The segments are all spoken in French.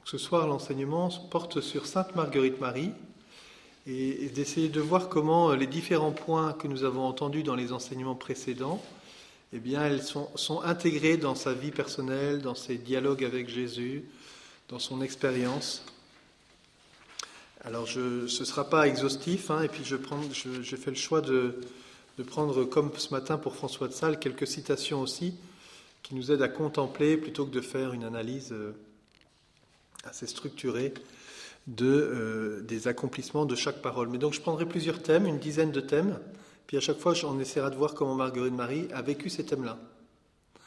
Ce soir, l'enseignement porte sur Sainte Marguerite Marie et d'essayer de voir comment les différents points que nous avons entendus dans les enseignements précédents, eh bien, elles sont intégrées dans sa vie personnelle, dans ses dialogues avec Jésus, dans son expérience. Alors, ce ne sera pas exhaustif, et puis je fais le choix de prendre, comme ce matin pour François de Sales, quelques citations aussi, qui nous aident à contempler plutôt que de faire une analyse assez structurée des accomplissements de chaque parole. Mais donc je prendrai plusieurs thèmes, une dizaine de thèmes, puis à chaque fois on essaiera de voir comment Marguerite Marie a vécu ces thèmes-là. D'accord ?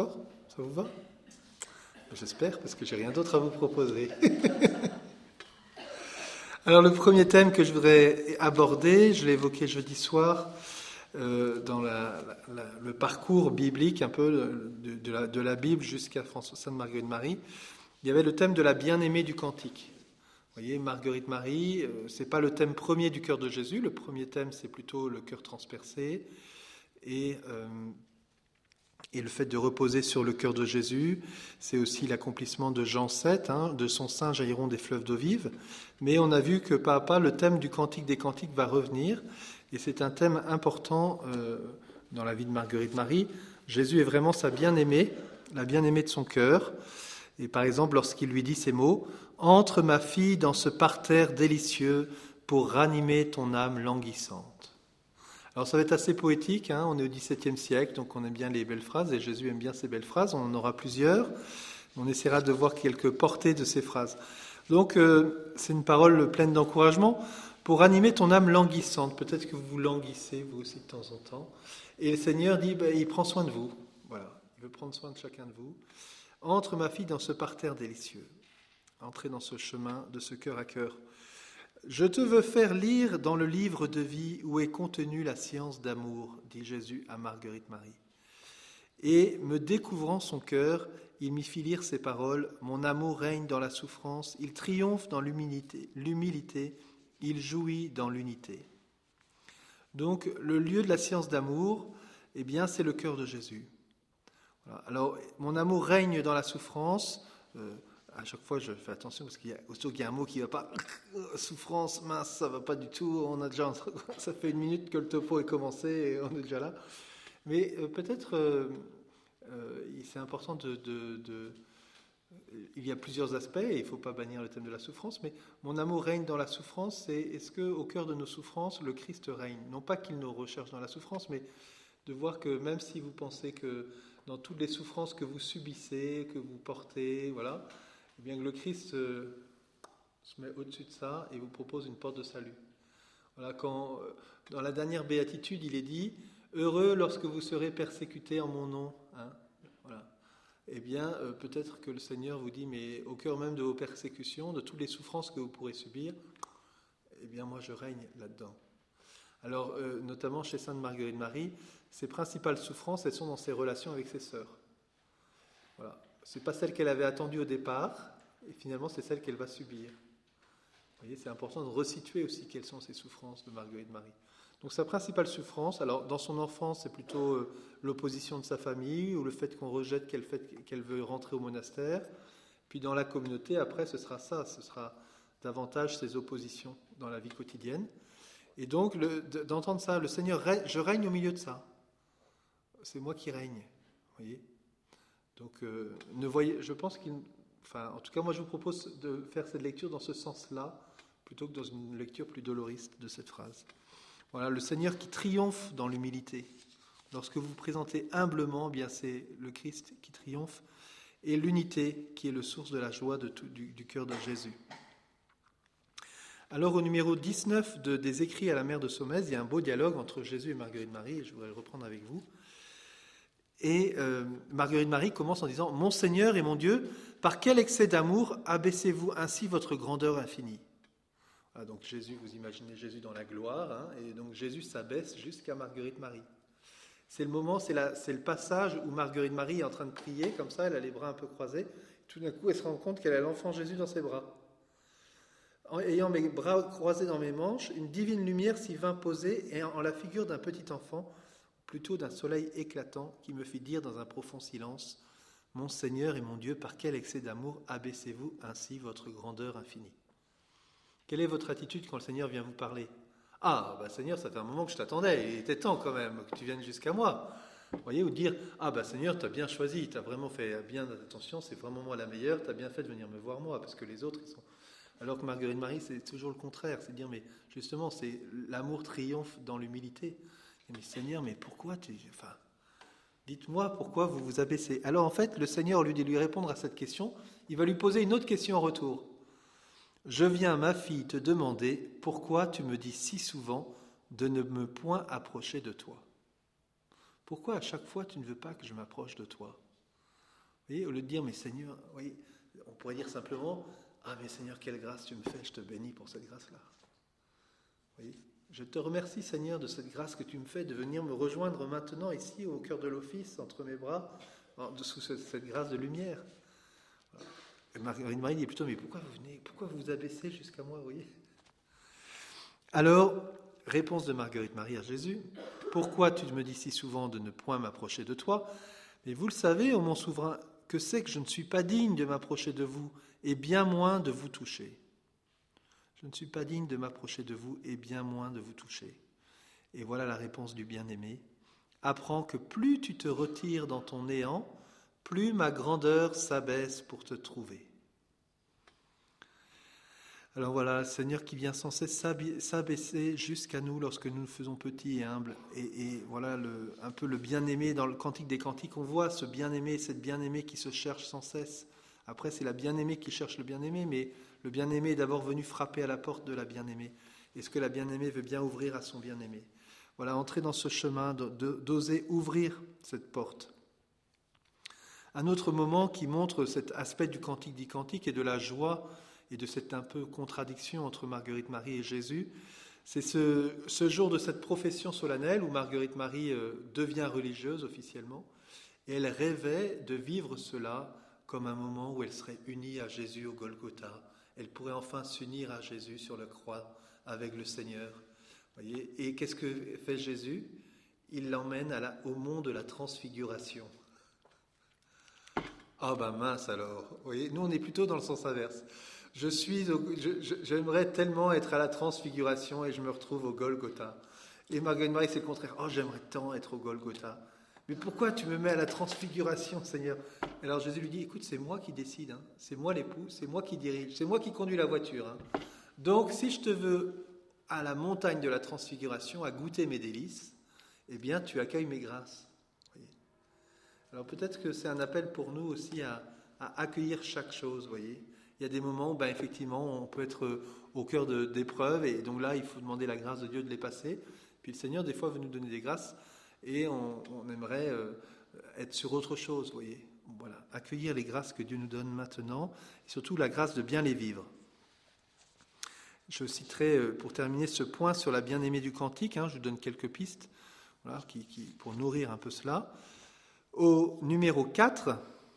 Ça vous va ? J'espère, parce que j'ai rien d'autre à vous proposer. Alors le premier thème que je voudrais aborder, je l'ai évoqué jeudi soir, dans le parcours biblique un peu de la Bible jusqu'à Sainte Marguerite Marie. Il y avait le thème de la bien-aimée du cantique. Vous voyez, Marguerite Marie, c'est pas le thème premier du cœur de Jésus. Le premier thème, c'est plutôt le cœur transpercé et le fait de reposer sur le cœur de Jésus. C'est aussi l'accomplissement de Jean 7, de son sein jailliront des fleuves d'eau vive. Mais on a vu que pas à pas, le thème du cantique des cantiques va revenir. Et c'est un thème important dans la vie de Marguerite Marie. Jésus est vraiment sa bien-aimée, la bien-aimée de son cœur. Et par exemple, lorsqu'il lui dit ces mots, « Entre ma fille dans ce parterre délicieux pour ranimer ton âme languissante. » Alors ça va être assez poétique, on est au XVIIe siècle, donc on aime bien les belles phrases, et Jésus aime bien ces belles phrases, on en aura plusieurs. On essaiera de voir quelques portées de ces phrases. Donc c'est une parole pleine d'encouragement. Pour ranimer ton âme languissante, peut-être que vous languissez vous aussi de temps en temps. Et le Seigneur dit, il prend soin de vous. Voilà, il veut prendre soin de chacun de vous. Entre ma fille dans ce parterre délicieux. Entrez dans ce chemin de ce cœur à cœur. Je te veux faire lire dans le livre de vie où est contenue la science d'amour, dit Jésus à Marguerite Marie. Et me découvrant son cœur, il m'y fit lire ces paroles. Mon amour règne dans la souffrance, il triomphe dans l'humilité, il jouit dans l'unité. Donc, le lieu de la science d'amour, eh bien, c'est le cœur de Jésus. Voilà. Alors, mon amour règne dans la souffrance. À chaque fois, je fais attention parce aussitôt qu'il y a un mot qui ne va pas, souffrance, mince, ça ne va pas du tout. Ça fait 1 minute que le topo est commencé et on est déjà là. Mais peut-être, c'est important il y a plusieurs aspects et il ne faut pas bannir le thème de la souffrance, mais mon amour règne dans la souffrance, c'est est-ce qu'au cœur de nos souffrances, le Christ règne ? Non pas qu'il nous recherche dans la souffrance, mais de voir que même si vous pensez que dans toutes les souffrances que vous subissez, que vous portez, voilà, eh bien que le Christ se met au-dessus de ça et vous propose une porte de salut. Voilà, quand dans la dernière béatitude, il est dit « Heureux lorsque vous serez persécutés en mon nom ». Voilà. Eh bien, peut-être que le Seigneur vous dit, mais au cœur même de vos persécutions, de toutes les souffrances que vous pourrez subir, eh bien, moi, je règne là-dedans. Alors, notamment chez Sainte Marguerite Marie, ses principales souffrances, elles sont dans ses relations avec ses sœurs. Voilà. Ce n'est pas celle qu'elle avait attendue au départ, et finalement, c'est celle qu'elle va subir. Vous voyez, c'est important de resituer aussi quelles sont ces souffrances de Marguerite Marie. Donc sa principale souffrance, alors dans son enfance, c'est plutôt l'opposition de sa famille ou le fait qu'on rejette qu'elle veut rentrer au monastère. Puis dans la communauté, après, ce sera davantage ses oppositions dans la vie quotidienne. Et donc d'entendre ça, le Seigneur, je règne au milieu de ça. C'est moi qui règne, vous voyez. Donc je pense en tout cas, moi je vous propose de faire cette lecture dans ce sens-là, plutôt que dans une lecture plus doloriste de cette phrase. Voilà, le Seigneur qui triomphe dans l'humilité. Lorsque vous vous présentez humblement, bien c'est le Christ qui triomphe, et l'unité qui est le source de la joie du cœur de Jésus. Alors au numéro 19 des Écrits à la mère de Saumaise, il y a un beau dialogue entre Jésus et Marguerite Marie, et je voudrais le reprendre avec vous. Et Marguerite Marie commence en disant « Mon Seigneur et mon Dieu, par quel excès d'amour abaissez-vous ainsi votre grandeur infinie ?» Donc Jésus, vous imaginez Jésus dans la gloire, et donc Jésus s'abaisse jusqu'à Marguerite Marie. C'est le moment, c'est le passage où Marguerite Marie est en train de prier, comme ça, elle a les bras un peu croisés. Tout d'un coup, elle se rend compte qu'elle a l'enfant Jésus dans ses bras. En ayant mes bras croisés dans mes manches, une divine lumière s'y vint poser, et en la figure d'un petit enfant, plutôt d'un soleil éclatant, qui me fit dire dans un profond silence, « Mon Seigneur et mon Dieu, par quel excès d'amour abaissez-vous ainsi votre grandeur infinie? Quelle est votre attitude quand le Seigneur vient vous parler? Ah, Seigneur, ça fait un moment que je t'attendais, il était temps quand même que tu viennes jusqu'à moi. Vous voyez, ou dire, Seigneur, tu as bien choisi, tu as vraiment fait bien attention, c'est vraiment moi la meilleure, tu as bien fait de venir me voir moi, parce que les autres, ils sont... Alors que Marguerite Marie, c'est toujours le contraire, c'est dire, mais justement, c'est l'amour triomphe dans l'humilité. Mais Seigneur, mais pourquoi dites-moi pourquoi vous vous abaissez. Alors en fait, le Seigneur, au lieu de lui répondre à cette question, il va lui poser une autre question en retour. Je viens, ma fille, te demander pourquoi tu me dis si souvent de ne me point approcher de toi. Pourquoi à chaque fois tu ne veux pas que je m'approche de toi? Vous voyez, au lieu de dire, mais Seigneur, vous voyez, on pourrait dire simplement, mais Seigneur, quelle grâce tu me fais, je te bénis pour cette grâce-là. Vous voyez, je te remercie, Seigneur, de cette grâce que tu me fais de venir me rejoindre maintenant ici au cœur de l'office, entre mes bras, sous cette grâce de lumière. Et Marie dit plutôt, mais pourquoi vous venez, pourquoi vous vous abaissez jusqu'à moi, vous voyez? Alors, réponse de Marguerite Marie à Jésus, pourquoi tu me dis si souvent de ne point m'approcher de toi? Mais vous le savez, ô mon souverain, que c'est que je ne suis pas digne de m'approcher de vous, et bien moins de vous toucher. Je ne suis pas digne de m'approcher de vous, et bien moins de vous toucher. Et voilà la réponse du bien-aimé. Apprends que plus tu te retires dans ton néant, plus ma grandeur s'abaisse pour te trouver. Alors voilà, le Seigneur qui vient sans cesse s'abaisser jusqu'à nous lorsque nous nous faisons petits et humbles. Et voilà un peu le bien-aimé dans le Cantique des Cantiques. On voit ce bien-aimé, cette bien-aimée qui se cherche sans cesse. Après, c'est la bien-aimée qui cherche le bien-aimé, mais le bien-aimé est d'abord venu frapper à la porte de la bien-aimée. Est-ce que la bien-aimée veut bien ouvrir à son bien-aimé? Voilà, entrer dans ce chemin, d'oser ouvrir cette porte. Un autre moment qui montre cet aspect du Cantique des Cantiques et de la joie et de cette un peu contradiction entre Marguerite Marie et Jésus, c'est ce jour de cette profession solennelle où Marguerite Marie devient religieuse officiellement, et elle rêvait de vivre cela comme un moment où elle serait unie à Jésus au Golgotha. Elle pourrait enfin s'unir à Jésus sur la croix avec le Seigneur. Voyez, et qu'est-ce que fait Jésus? Il l'emmène au mont de la transfiguration. Mince alors. Vous voyez, nous on est plutôt dans le sens inverse. J'aimerais tellement être à la transfiguration et je me retrouve au Golgotha. Et Marguerite Marie, c'est le contraire. J'aimerais tant être au Golgotha. Mais pourquoi tu me mets à la transfiguration, Seigneur? Alors Jésus lui dit, écoute, c'est moi qui décide, hein. C'est moi l'époux, c'est moi qui dirige, c'est moi qui conduis la voiture. Hein. Donc si je te veux à la montagne de la transfiguration, à goûter mes délices, eh bien tu accueilles mes grâces. Voyez. Alors peut-être que c'est un appel pour nous aussi à accueillir chaque chose, voyez. Il y a des moments où, effectivement, on peut être au cœur d'épreuves, et donc là, il faut demander la grâce de Dieu de les passer. Puis le Seigneur, des fois, veut nous donner des grâces, et on aimerait être sur autre chose, voyez. Voilà, accueillir les grâces que Dieu nous donne maintenant, et surtout la grâce de bien les vivre. Je citerai, pour terminer, ce point sur la bien-aimée du cantique. Je vous donne quelques pistes voilà, pour nourrir un peu cela. Au numéro 4...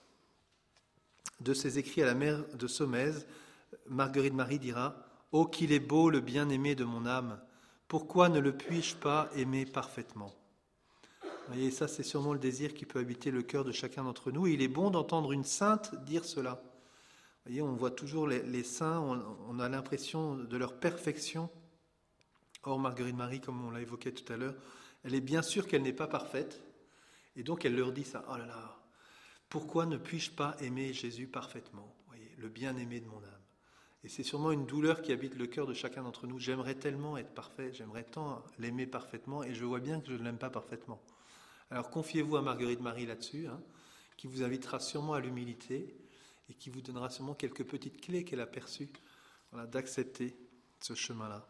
de ses écrits à la mère de Somèze, Marguerite Marie dira « Oh, qu'il est beau le bien-aimé de mon âme, pourquoi ne le puis-je pas aimer parfaitement ?» Vous voyez, ça c'est sûrement le désir qui peut habiter le cœur de chacun d'entre nous. Et il est bon d'entendre une sainte dire cela. Vous voyez, on voit toujours les saints, on a l'impression de leur perfection. Or, Marguerite Marie, comme on l'a évoqué tout à l'heure, elle est bien sûre qu'elle n'est pas parfaite. Et donc elle leur dit ça, oh là là, pourquoi ne puis-je pas aimer Jésus parfaitement? Vous voyez, le bien-aimé de mon âme. Et c'est sûrement une douleur qui habite le cœur de chacun d'entre nous. J'aimerais tellement être parfait, j'aimerais tant l'aimer parfaitement, et je vois bien que je ne l'aime pas parfaitement. Alors confiez-vous à Marguerite Marie là-dessus, qui vous invitera sûrement à l'humilité, et qui vous donnera sûrement quelques petites clés qu'elle a perçues, voilà, d'accepter ce chemin-là.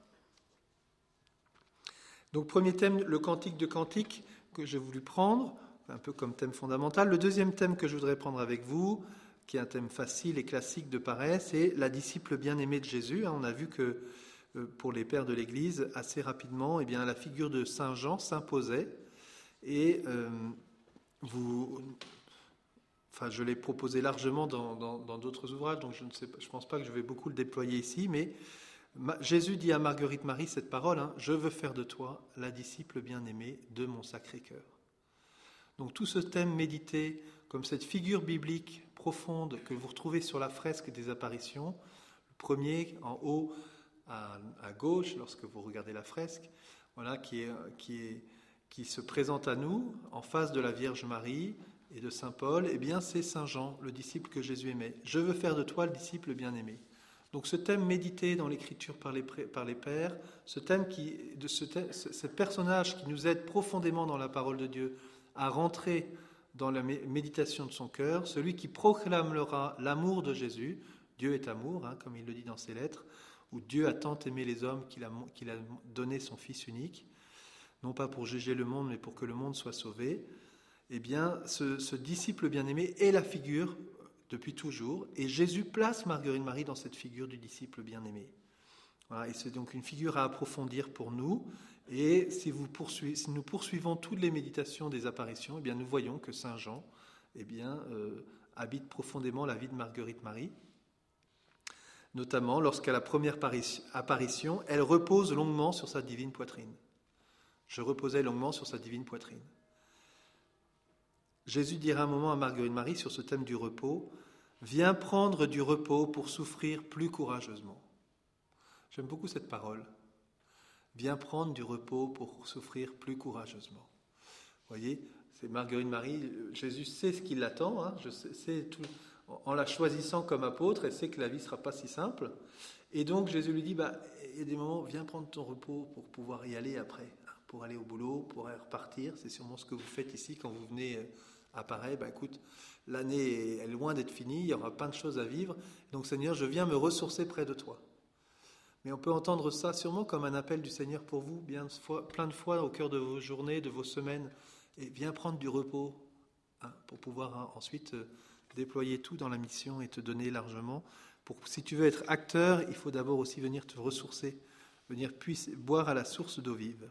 Donc premier thème, le cantique de cantique que j'ai voulu prendre, un peu comme thème fondamental. Le deuxième thème que je voudrais prendre avec vous, qui est un thème facile et classique de pareil, c'est la disciple bien-aimée de Jésus. On a vu que pour les pères de l'Église, assez rapidement, la figure de Saint Jean s'imposait. Et je l'ai proposé largement dans d'autres ouvrages, donc je ne pense pas que je vais beaucoup le déployer ici, mais Jésus dit à Marguerite Marie cette parole, je veux faire de toi la disciple bien-aimée de mon Sacré-Cœur. Donc tout ce thème médité comme cette figure biblique profonde que vous retrouvez sur la fresque des apparitions, le premier en haut à gauche, lorsque vous regardez la fresque, voilà, qui se présente à nous en face de la Vierge Marie et de Saint Paul, eh bien c'est Saint Jean, le disciple que Jésus aimait. Je veux faire de toi le disciple bien-aimé. Donc ce thème médité dans l'Écriture par les pères, ce personnage qui nous aide profondément dans la parole de Dieu à rentrer dans la méditation de son cœur, celui qui proclamera l'amour de Jésus, Dieu est amour, comme il le dit dans ses lettres, où Dieu a tant aimé les hommes qu'il a donné son Fils unique, non pas pour juger le monde, mais pour que le monde soit sauvé. Eh bien, ce disciple bien-aimé est la figure depuis toujours, et Jésus place Marguerite Marie dans cette figure du disciple bien-aimé. Voilà, et c'est donc une figure à approfondir pour nous, et si nous poursuivons toutes les méditations des apparitions, eh bien nous voyons que Saint Jean habite profondément la vie de Marguerite Marie, notamment lorsqu'à la première apparition, elle repose longuement sur sa divine poitrine. Je reposais longuement sur sa divine poitrine. Jésus dira un moment à Marguerite Marie sur ce thème du repos, « Viens prendre du repos pour souffrir plus courageusement ». J'aime beaucoup cette parole. « Viens prendre du repos pour souffrir plus courageusement ». Vous voyez, c'est Marguerite Marie, Jésus sait ce qui l'attend, en la choisissant comme apôtre, elle sait que la vie ne sera pas si simple. Et donc Jésus lui dit, il y a des moments, viens prendre ton repos pour pouvoir y aller après, pour aller au boulot, pour repartir. C'est sûrement ce que vous faites ici quand vous venez à Paris. Écoute, l'année est loin d'être finie, il y aura plein de choses à vivre. Donc Seigneur, je viens me ressourcer près de toi. Mais on peut entendre ça sûrement comme un appel du Seigneur pour vous, plein de fois au cœur de vos journées, de vos semaines. Et viens prendre du repos pour pouvoir ensuite déployer tout dans la mission et te donner largement. Si tu veux être acteur, il faut d'abord aussi venir te ressourcer, venir boire à la source d'eau vive.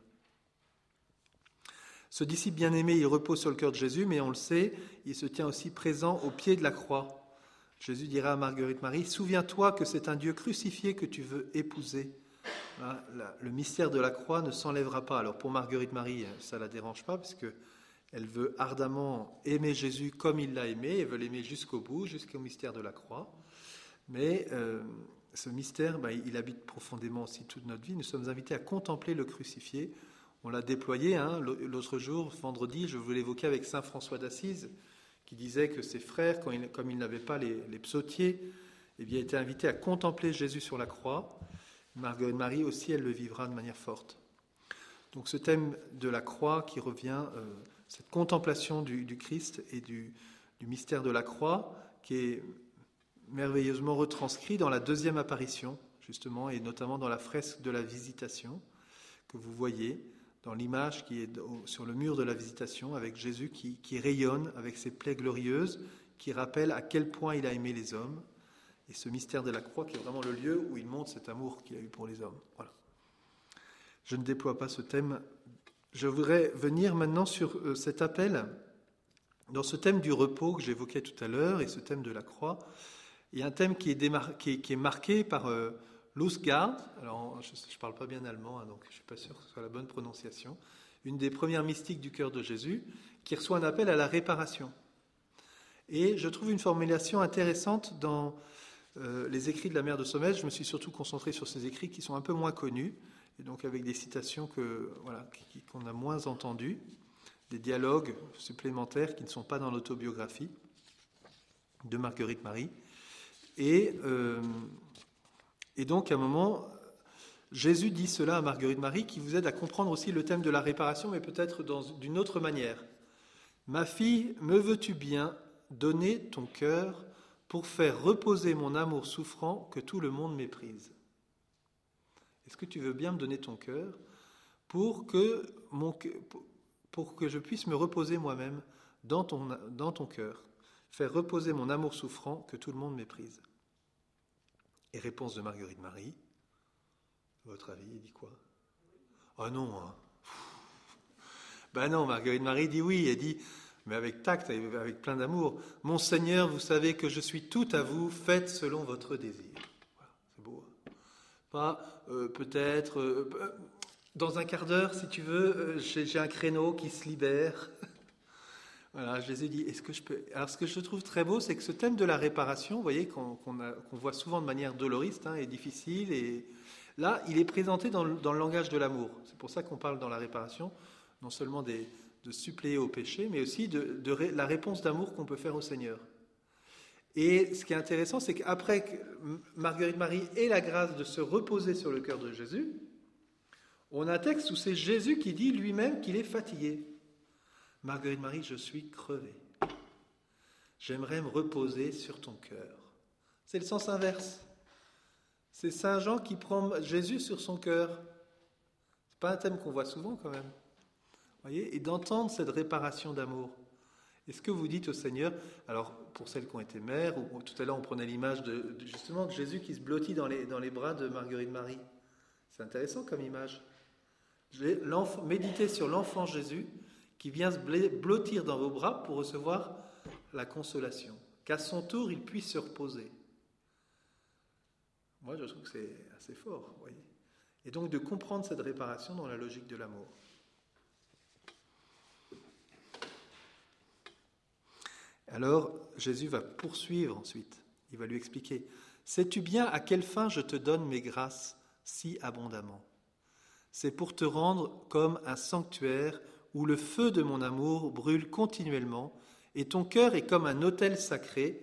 Ce disciple bien-aimé, il repose sur le cœur de Jésus, mais on le sait, il se tient aussi présent au pied de la croix. Jésus dira à Marguerite Marie, « Souviens-toi que c'est un Dieu crucifié que tu veux épouser. » Le mystère de la croix ne s'enlèvera pas. Alors pour Marguerite Marie, ça ne la dérange pas, parce qu'elle veut ardemment aimer Jésus comme il l'a aimé, elle veut l'aimer jusqu'au bout, jusqu'au mystère de la croix. Mais ce mystère, il habite profondément aussi toute notre vie. Nous sommes invités à contempler le crucifié. On l'a déployé l'autre jour, vendredi, je voulais l'évoquer avec saint François d'Assise, qui disait que ses frères, comme ils n'avaient pas les psautiers, étaient invités à contempler Jésus sur la croix. Marguerite Marie aussi, elle le vivra de manière forte. Donc ce thème de la croix qui revient, cette contemplation du Christ et du mystère de la croix, qui est merveilleusement retranscrit dans la deuxième apparition, justement, et notamment dans la fresque de la Visitation, que vous voyez, dans l'image qui est sur le mur de la Visitation, avec Jésus qui rayonne avec ses plaies glorieuses, qui rappelle à quel point il a aimé les hommes, et ce mystère de la croix qui est vraiment le lieu où il montre cet amour qu'il a eu pour les hommes. Voilà. Je ne déploie pas ce thème. Je voudrais venir maintenant sur cet appel, dans ce thème du repos que j'évoquais tout à l'heure, et ce thème de la croix. Il y a un thème qui est marqué par Lustgarde. Alors, je ne parle pas bien allemand, donc je ne suis pas sûr que ce soit la bonne prononciation. Une des premières mystiques du cœur de Jésus, qui reçoit un appel à la réparation. Et je trouve une formulation intéressante dans les écrits de la mère de Sommet. Je me suis surtout concentré sur ces écrits qui sont un peu moins connus, et donc avec des citations qu'on a moins entendues, des dialogues supplémentaires qui ne sont pas dans l'autobiographie de Marguerite Marie. Et donc, à un moment, Jésus dit cela à Marguerite Marie, qui vous aide à comprendre aussi le thème de la réparation, mais peut-être d'une autre manière. « Ma fille, me veux-tu bien donner ton cœur pour faire reposer mon amour souffrant que tout le monde méprise ?» Est-ce que tu veux bien me donner ton cœur pour que je puisse me reposer moi-même dans ton cœur, faire reposer mon amour souffrant que tout le monde méprise? Et réponse de Marguerite Marie, à votre avis, il dit quoi? Ah non, non, Marguerite Marie dit oui, elle dit, mais avec tact, avec plein d'amour, « Mon Seigneur, vous savez que je suis tout à vous, faites selon votre désir. » Voilà, c'est beau. Pas peut-être, dans un quart d'heure, si tu veux, j'ai un créneau qui se libère. Voilà, Jésus dit, est-ce que je peux... Alors ce que je trouve très beau, c'est que ce thème de la réparation, vous voyez, qu'on voit souvent de manière doloriste et difficile, et là, il est présenté dans le langage de l'amour. C'est pour ça qu'on parle dans la réparation, non seulement de suppléer au péché, mais aussi de la réponse d'amour qu'on peut faire au Seigneur. Et ce qui est intéressant, c'est qu'après que Marguerite Marie ait la grâce de se reposer sur le cœur de Jésus, on a un texte où c'est Jésus qui dit lui-même qu'il est fatigué. Marguerite Marie, je suis crevé. J'aimerais me reposer sur ton cœur. C'est le sens inverse. C'est Saint Jean qui prend Jésus sur son cœur. C'est pas un thème qu'on voit souvent quand même. Voyez, et d'entendre cette réparation d'amour. Est-ce que vous dites au Seigneur, alors pour celles qui ont été mères, ou tout à l'heure on prenait l'image justement de Jésus qui se blottit dans les bras de Marguerite Marie. C'est intéressant comme image. Méditez sur l'enfant Jésus qui vient se blottir dans vos bras pour recevoir la consolation, qu'à son tour il puisse se reposer. Moi je trouve que c'est assez fort, vous voyez. Et donc de comprendre cette réparation dans la logique de l'amour. Alors Jésus va poursuivre ensuite, il va lui expliquer, « Sais-tu bien à quelle fin je te donne mes grâces si abondamment ? C'est pour te rendre comme un sanctuaire où le feu de mon amour brûle continuellement, et ton cœur est comme un autel sacré,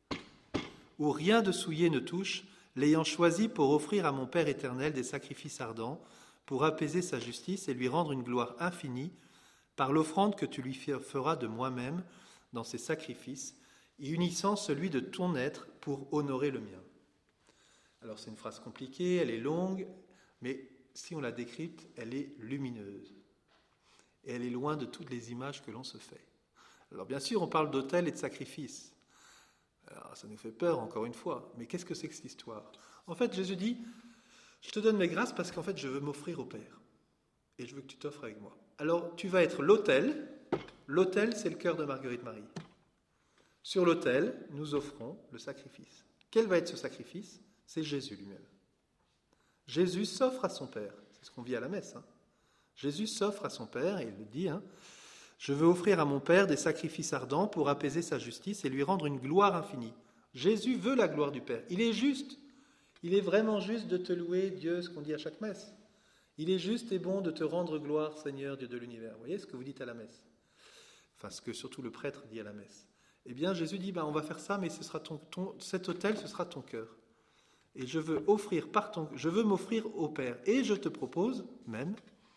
où rien de souillé ne touche, l'ayant choisi pour offrir à mon Père éternel des sacrifices ardents, pour apaiser sa justice et lui rendre une gloire infinie, par l'offrande que tu lui feras de moi-même dans ces sacrifices, y unissant celui de ton être pour honorer le mien. » Alors c'est une phrase compliquée, elle est longue, mais si on la décrypte, elle est lumineuse. Et elle est loin de toutes les images que l'on se fait. Alors bien sûr, on parle d'autel et de sacrifice. Alors ça nous fait peur, encore une fois. Mais qu'est-ce que c'est que cette histoire ? En fait, Jésus dit, je te donne mes grâces parce qu'en fait, je veux m'offrir au Père. Et je veux que tu t'offres avec moi. Alors, tu vas être l'autel. L'autel, c'est le cœur de Marguerite Marie. Sur l'autel, nous offrons le sacrifice. Quel va être ce sacrifice ? C'est Jésus lui-même. Jésus s'offre à son Père. C'est ce qu'on vit à la messe. Jésus s'offre à son Père et il le dit, je veux offrir à mon Père des sacrifices ardents pour apaiser sa justice et lui rendre une gloire infinie. Jésus veut la gloire du Père. Il est juste. Il est vraiment juste de te louer, Dieu, ce qu'on dit à chaque messe. Il est juste et bon de te rendre gloire, Seigneur, Dieu de l'univers. Vous voyez ce que vous dites à la messe ? Enfin, ce que surtout le prêtre dit à la messe. Eh bien, Jésus dit, on va faire ça, mais ce sera cet autel, ce sera ton cœur. Et je veux m'offrir au Père. Et je te propose même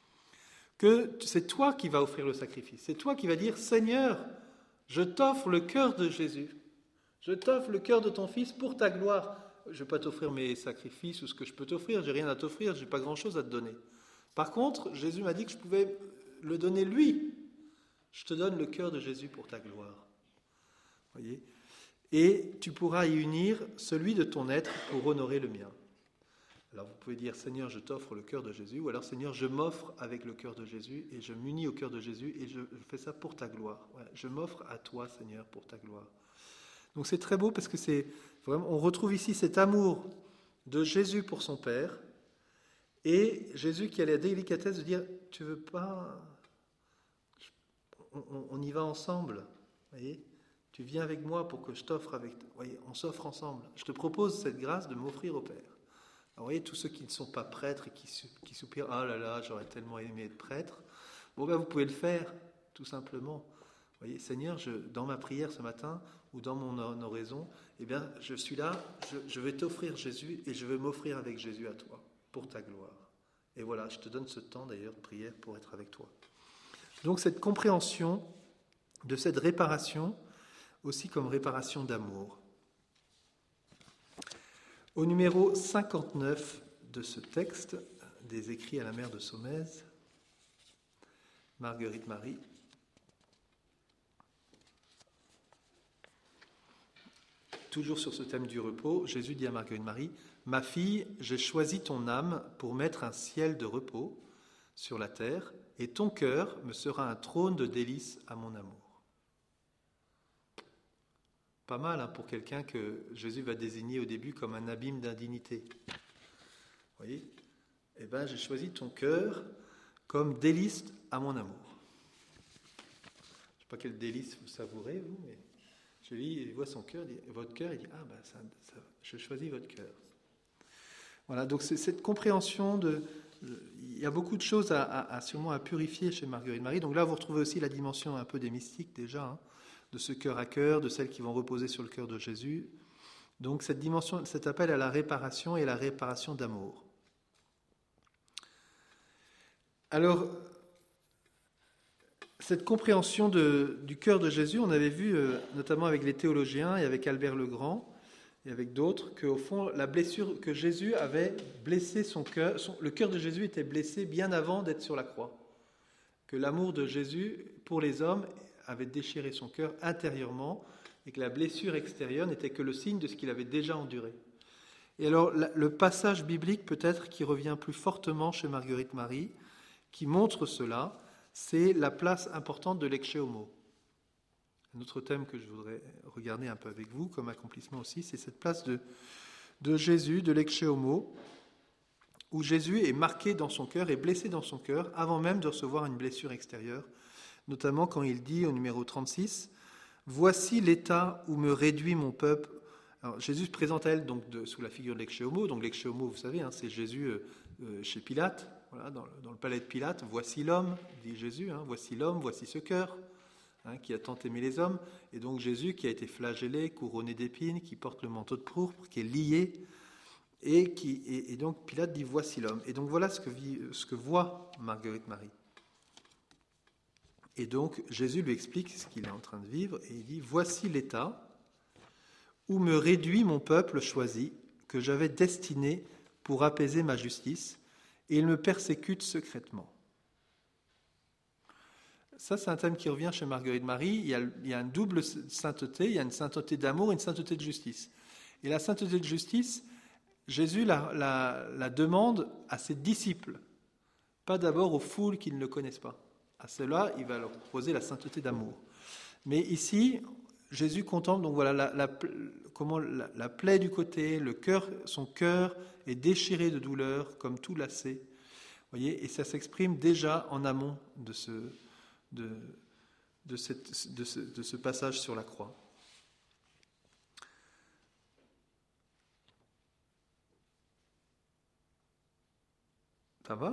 que c'est toi qui vas offrir le sacrifice. C'est toi qui vas dire, Seigneur, je t'offre le cœur de Jésus. Je t'offre le cœur de ton Fils pour ta gloire. Je ne vais pas t'offrir mes sacrifices ou ce que je peux t'offrir. J'ai rien à t'offrir, j'ai pas grand-chose à te donner. Par contre, Jésus m'a dit que je pouvais le donner lui. Je te donne le cœur de Jésus pour ta gloire. Voyez ? Et tu pourras y unir celui de ton être pour honorer le mien. Alors vous pouvez dire, Seigneur, je t'offre le cœur de Jésus, ou alors, Seigneur, je m'offre avec le cœur de Jésus, et je m'unis au cœur de Jésus, et je fais ça pour ta gloire. Ouais, je m'offre à toi, Seigneur, pour ta gloire. Donc c'est très beau, parce que c'est vraiment, on retrouve ici cet amour de Jésus pour son Père, et Jésus qui a la délicatesse de dire, tu veux pas... On y va ensemble, voyez ? Tu viens avec moi pour que je t'offre avec toi. Voyez, on s'offre ensemble. Je te propose cette grâce de m'offrir au Père. Alors, vous voyez, tous ceux qui ne sont pas prêtres et qui soupirent « Ah là là, j'aurais tellement aimé être prêtre », bon ben vous pouvez le faire, tout simplement. Vous voyez, Seigneur, dans ma prière ce matin, ou dans mon oraison, eh bien, je suis là, je vais t'offrir Jésus, et je veux m'offrir avec Jésus à toi, pour ta gloire. Et voilà, je te donne ce temps d'ailleurs de prière pour être avec toi. Donc cette compréhension de cette réparation, aussi comme réparation d'amour. Au numéro 59 de ce texte, des écrits à la mère de Saumaise, Marguerite Marie, toujours sur ce thème du repos, Jésus dit à Marguerite Marie, « Ma fille, j'ai choisi ton âme pour mettre un ciel de repos sur la terre, et ton cœur me sera un trône de délices à mon amour. » Pas mal pour quelqu'un que Jésus va désigner au début comme un abîme d'indignité. Vous voyez ? Eh bien, j'ai choisi ton cœur comme délice à mon amour. Je ne sais pas quel délice vous savourez, vous, mais je lis, il voit son cœur, votre cœur, il dit, ah ben, je choisis votre cœur. Voilà, donc c'est cette compréhension il y a beaucoup de choses sûrement à purifier chez Marguerite Marie. Donc là, vous retrouvez aussi la dimension un peu des mystiques déjà, hein, de ce cœur à cœur, de celles qui vont reposer sur le cœur de Jésus. Donc cette dimension, cet appel à la réparation et la réparation d'amour. Alors, cette compréhension du cœur de Jésus, on avait vu notamment avec les théologiens et avec Albert le Grand et avec d'autres, qu'au fond, la blessure que Jésus avait blessé son cœur, le cœur de Jésus était blessé bien avant d'être sur la croix. Que l'amour de Jésus pour les hommes avait déchiré son cœur intérieurement et que la blessure extérieure n'était que le signe de ce qu'il avait déjà enduré. Et alors, le passage biblique peut-être qui revient plus fortement chez Marguerite Marie, qui montre cela, c'est la place importante de l'ecce homo. Un autre thème que je voudrais regarder un peu avec vous, comme accomplissement aussi, c'est cette place de Jésus, de l'ecce homo, où Jésus est marqué dans son cœur, est blessé dans son cœur, avant même de recevoir une blessure extérieure, notamment quand il dit au numéro 36, « Voici l'état où me réduit mon peuple ». Alors, Jésus se présente à elle donc, sous la figure de l'ecce homo. Donc l'ecce homo, vous savez, hein, c'est Jésus chez Pilate, voilà, dans le palais de Pilate. « Voici l'homme », dit Jésus, hein, « voici l'homme, voici ce cœur ». Hein, qui a tant aimé les hommes, et donc Jésus qui a été flagellé, couronné d'épines, qui porte le manteau de pourpre, qui est lié, et donc Pilate dit « voici l'homme ». Et donc voilà ce que voit Marguerite Marie. Et donc Jésus lui explique ce qu'il est en train de vivre, et il dit « Voici l'état où me réduit mon peuple choisi, que j'avais destiné pour apaiser ma justice, et il me persécute secrètement. » Ça, c'est un thème qui revient chez Marguerite Marie. Il y a une double sainteté, il y a une sainteté d'amour et une sainteté de justice. Et la sainteté de justice, Jésus la demande à ses disciples, pas d'abord aux foules qui ne le connaissent pas. À cela, il va leur proposer la sainteté d'amour. Mais ici, Jésus contemple donc voilà comment la plaie du côté, son cœur est déchiré de douleur, comme tout lacé. Voyez, et ça s'exprime déjà en amont de ce passage sur la croix. Ça va ?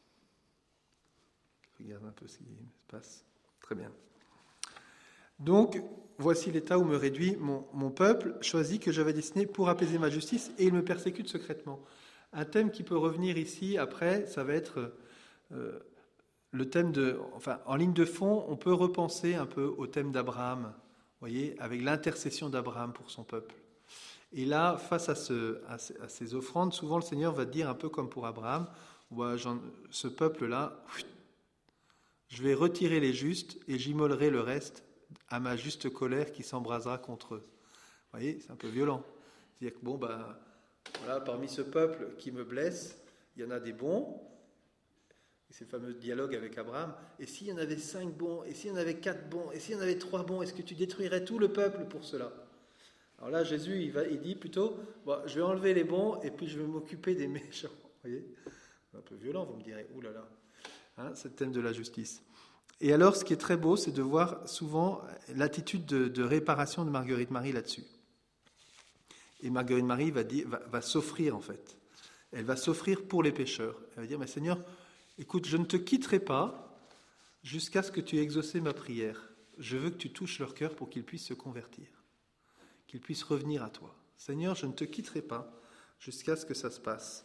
Regarde un peu ce qui se passe. Très bien. Donc, voici l'état où me réduit mon peuple, choisi que j'avais destiné pour apaiser ma justice, et il me persécute secrètement. Un thème qui peut revenir ici, après, ça va être le thème en ligne de fond, on peut repenser un peu au thème d'Abraham, voyez, avec l'intercession d'Abraham pour son peuple. Et là, face à ces offrandes, souvent le Seigneur va dire un peu comme pour Abraham, ce peuple-là, je vais retirer les justes et j'immolerai le reste à ma juste colère qui s'embrasera contre eux. Vous voyez, c'est un peu violent. C'est-à-dire que voilà, parmi ce peuple qui me blesse, il y en a des bons. Et c'est le fameux dialogue avec Abraham. Et s'il y en avait 5 bons, et s'il y en avait 4 bons, et s'il y en avait 3 bons, est-ce que tu détruirais tout le peuple pour cela ? Alors là, Jésus, il dit plutôt, je vais enlever les bons, et puis je vais m'occuper des méchants. Vous voyez ? C'est un peu violent, vous me direz. Ouh là là. Hein, c'est le thème de la justice. Et alors, ce qui est très beau, c'est de voir souvent l'attitude de réparation de Marguerite Marie là-dessus. Et Marguerite Marie va s'offrir, en fait. Elle va s'offrir pour les pécheurs. Elle va dire, mais Seigneur, écoute, je ne te quitterai pas jusqu'à ce que tu aies exaucé ma prière. Je veux que tu touches leur cœur pour qu'ils puissent se convertir, qu'ils puissent revenir à toi. Seigneur, je ne te quitterai pas jusqu'à ce que ça se passe.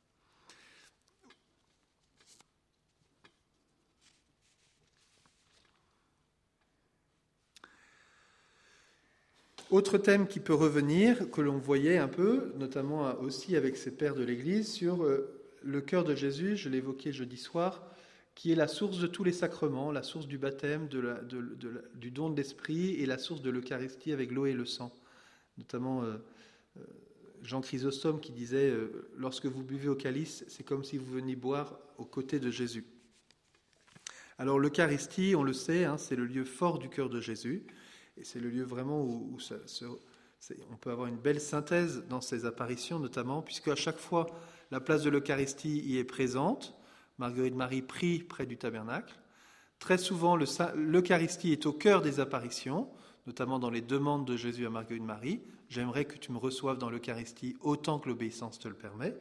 Autre thème qui peut revenir, que l'on voyait un peu, notamment aussi avec ces pères de l'Église, sur le cœur de Jésus, je l'évoquais jeudi soir, qui est la source de tous les sacrements, la source du baptême, du don de l'Esprit et la source de l'Eucharistie avec l'eau et le sang. Notamment Jean Chrysostome qui disait « Lorsque vous buvez au calice, c'est comme si vous veniez boire aux côtés de Jésus ». Alors l'Eucharistie, on le sait, hein, c'est le lieu fort du cœur de Jésus. Et c'est le lieu vraiment où on peut avoir une belle synthèse dans ces apparitions, notamment, puisque à chaque fois, la place de l'Eucharistie y est présente. Marguerite Marie prie près du tabernacle. Très souvent, l'Eucharistie est au cœur des apparitions, notamment dans les demandes de Jésus à Marguerite Marie. J'aimerais que tu me reçoives dans l'Eucharistie autant que l'obéissance te le permet.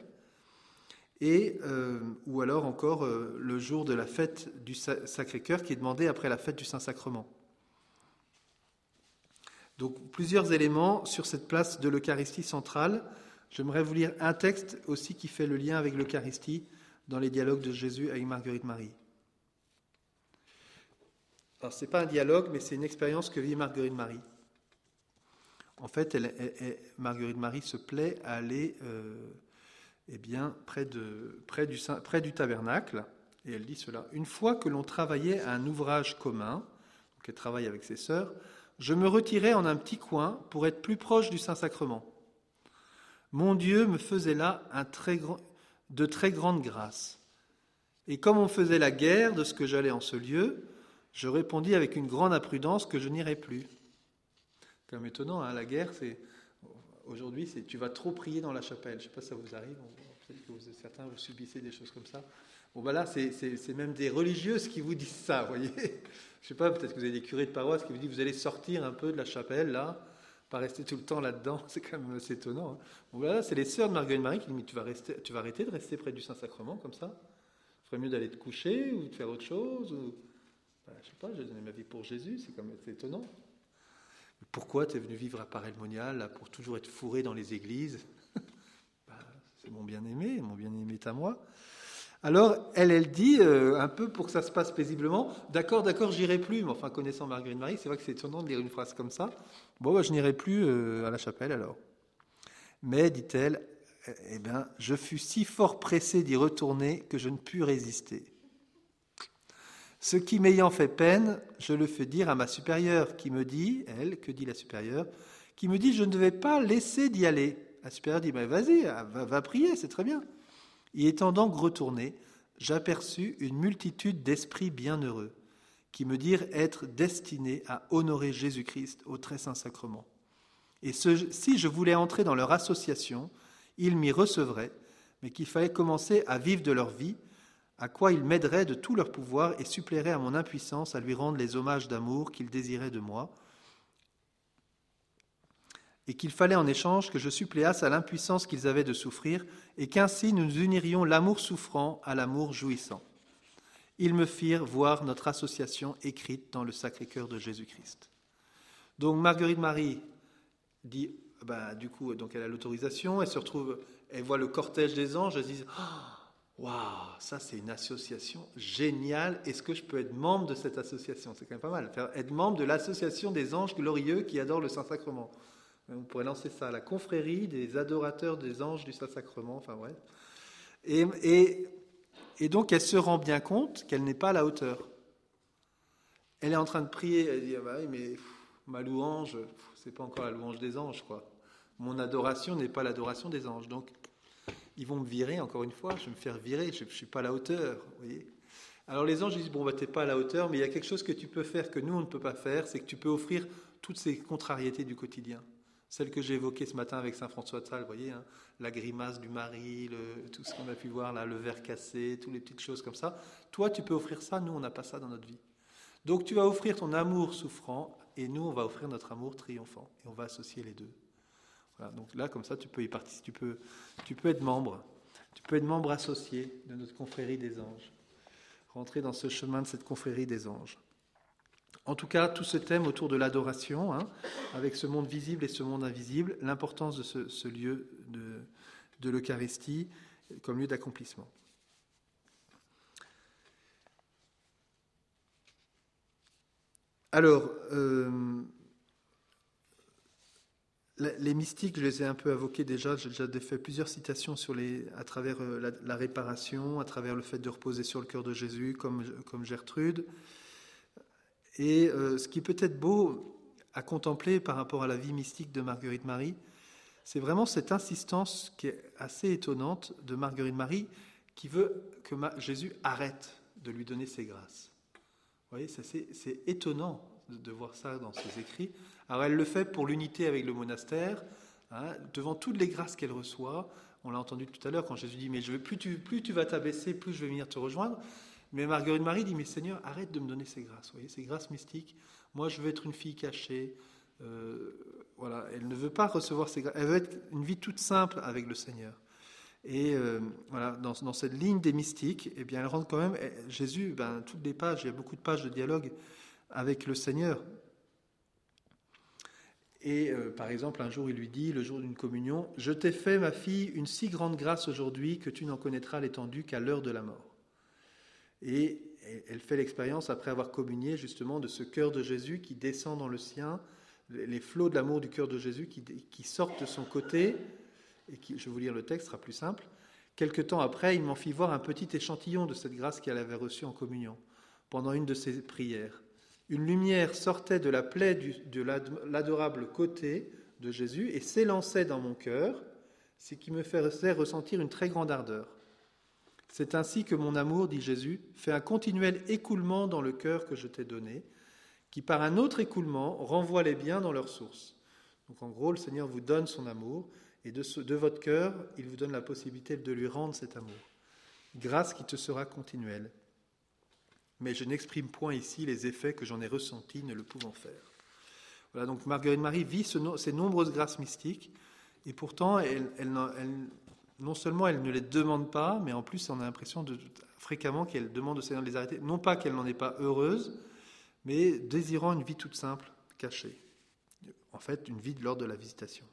Ou alors encore le jour de la fête du Sacré-Cœur qui est demandé après la fête du Saint-Sacrement. Donc plusieurs éléments sur cette place de l'Eucharistie centrale. J'aimerais vous lire un texte aussi qui fait le lien avec l'Eucharistie dans les dialogues de Jésus avec Marguerite Marie. Alors ce n'est pas un dialogue, mais c'est une expérience que vit Marguerite Marie. En fait, Marguerite Marie se plaît à aller près du tabernacle, et elle dit cela. Une fois que l'on travaillait à un ouvrage commun, donc elle travaille avec ses sœurs, je me retirais en un petit coin pour être plus proche du Saint-Sacrement. Mon Dieu me faisait là de très grandes grâces. Et comme on faisait la guerre de ce que j'allais en ce lieu, je répondis avec une grande imprudence que je n'irais plus. C'est quand même étonnant, hein, la guerre, aujourd'hui, tu vas trop prier dans la chapelle. Je ne sais pas si ça vous arrive, peut-être que certains vous subissez des choses comme ça. Bon, ben là, c'est même des religieuses qui vous disent ça, vous voyez. Je ne sais pas, peut-être que vous avez des curés de paroisse qui vous disent vous allez sortir un peu de la chapelle, là, pas rester tout le temps là-dedans, c'est quand même assez étonnant. Hein. Bon, ben là, c'est les sœurs de Marguerite Marie qui disent tu vas arrêter de rester près du Saint-Sacrement comme ça. Il ferait mieux d'aller te coucher ou de faire autre chose. Ou... Ben, je ne sais pas, j'ai donné ma vie pour Jésus, c'est étonnant. Pourquoi tu es venu vivre à Paray-le-Monial là, pour toujours être fourré dans les églises? C'est mon bien-aimé est à moi. Alors, elle dit, un peu pour que ça se passe paisiblement, d'accord, j'irai plus. Mais enfin, connaissant Marguerite Marie, c'est vrai que c'est étonnant de lire une phrase comme ça. Bon, je n'irai plus à la chapelle alors. Mais, dit-elle, je fus si fort pressé d'y retourner que je ne pus résister. Ce qui m'ayant fait peine, je le fais dire à ma supérieure, qui me dit, que dit la supérieure, qui me dit, je ne devais pas laisser d'y aller. La supérieure dit, vas-y, va prier, c'est très bien. Y étant donc retourné, j'aperçus une multitude d'esprits bienheureux, qui me dirent être destinés à honorer Jésus-Christ au très saint sacrement. Et si je voulais entrer dans leur association, ils m'y recevraient, mais qu'il fallait commencer à vivre de leur vie, à quoi ils m'aideraient de tout leur pouvoir et suppléeraient à mon impuissance à lui rendre les hommages d'amour qu'ils désiraient de moi, et qu'il fallait en échange que je suppléasse à l'impuissance qu'ils avaient de souffrir, et qu'ainsi nous unirions l'amour souffrant à l'amour jouissant. Ils me firent voir notre association écrite dans le Sacré-Cœur de Jésus-Christ. Donc Marguerite Marie dit, du coup, donc elle a l'autorisation, elle se retrouve, elle voit le cortège des anges, elle se dit, waouh, ça c'est une association géniale, est-ce que je peux être membre de cette association? C'est quand même pas mal, être membre de l'association des anges glorieux qui adorent le Saint-Sacrement. On pourrait lancer ça, la confrérie des adorateurs des anges du Saint-Sacrement, enfin bref. Et donc elle se rend bien compte qu'elle n'est pas à la hauteur. Elle est en train de prier, elle dit, oui, mais ma louange, c'est pas encore la louange des anges, quoi. Mon adoration n'est pas l'adoration des anges. Donc, ils vont me virer, encore une fois, je vais me faire virer, je ne suis pas à la hauteur, vous voyez. Alors les anges disent, t'es pas à la hauteur, mais il y a quelque chose que tu peux faire que nous, on ne peut pas faire, c'est que tu peux offrir toutes ces contrariétés du quotidien. Celle que j'ai évoquée ce matin avec Saint François de Sales, vous voyez, la grimace du mari, tout ce qu'on a pu voir là, le verre cassé, toutes les petites choses comme ça. Toi, tu peux offrir ça, nous, on n'a pas ça dans notre vie. Donc tu vas offrir ton amour souffrant, et nous, on va offrir notre amour triomphant. Et on va associer les deux. Voilà, donc là, comme ça, tu peux y participer, tu peux être membre. Tu peux être membre associé de notre confrérie des anges. Rentrer dans ce chemin de cette confrérie des anges. En tout cas, tout ce thème autour de l'adoration, avec ce monde visible et ce monde invisible, l'importance de ce lieu de l'Eucharistie comme lieu d'accomplissement. Alors, les mystiques, je les ai un peu invoqués déjà, j'ai déjà fait plusieurs citations à travers la réparation, à travers le fait de reposer sur le cœur de Jésus, comme Gertrude. Et ce qui peut être beau à contempler par rapport à la vie mystique de Marguerite Marie, c'est vraiment cette insistance qui est assez étonnante de Marguerite Marie, qui veut que Jésus arrête de lui donner ses grâces. Vous voyez, c'est étonnant de voir ça dans ses écrits. Alors elle le fait pour l'unité avec le monastère, devant toutes les grâces qu'elle reçoit. On l'a entendu tout à l'heure quand Jésus dit, mais plus tu vas t'abaisser, plus je vais venir te rejoindre. Mais Marguerite Marie dit, mais Seigneur, arrête de me donner ces grâces, vous voyez, ces grâces mystiques. Moi, je veux être une fille cachée. Voilà, elle ne veut pas recevoir ces grâces. Elle veut être une vie toute simple avec le Seigneur. Et voilà, dans cette ligne des mystiques, eh bien, elle rentre quand même, Jésus, toutes les pages, il y a beaucoup de pages de dialogue avec le Seigneur. Et par exemple, un jour, il lui dit, le jour d'une communion, « Je t'ai fait, ma fille, une si grande grâce aujourd'hui que tu n'en connaîtras l'étendue qu'à l'heure de la mort. » Et elle fait l'expérience, après avoir communié, justement, de ce cœur de Jésus qui descend dans le sien, les flots de l'amour du cœur de Jésus qui sortent de son côté, et qui, je vais vous lire le texte, sera plus simple. Quelque temps après, il m'en fit voir un petit échantillon de cette grâce qu'elle avait reçue en communion, pendant une de ses prières. Une lumière sortait de la plaie de l'adorable côté de Jésus et s'élançait dans mon cœur, ce qui me faisait ressentir une très grande ardeur. C'est ainsi que mon amour, dit Jésus, fait un continuel écoulement dans le cœur que je t'ai donné, qui par un autre écoulement renvoie les biens dans leur source. Donc en gros, le Seigneur vous donne son amour, et de votre cœur, il vous donne la possibilité de lui rendre cet amour. Grâce qui te sera continuelle. Mais je n'exprime point ici les effets que j'en ai ressentis, ne le pouvant faire. Voilà, donc Marguerite Marie vit ces nombreuses grâces mystiques, et pourtant, non seulement elle ne les demande pas, mais en plus, on a l'impression fréquemment qu'elle demande au Seigneur de les arrêter. Non pas qu'elle n'en est pas heureuse, mais désirant une vie toute simple, cachée. En fait, une vie lors de la visitation.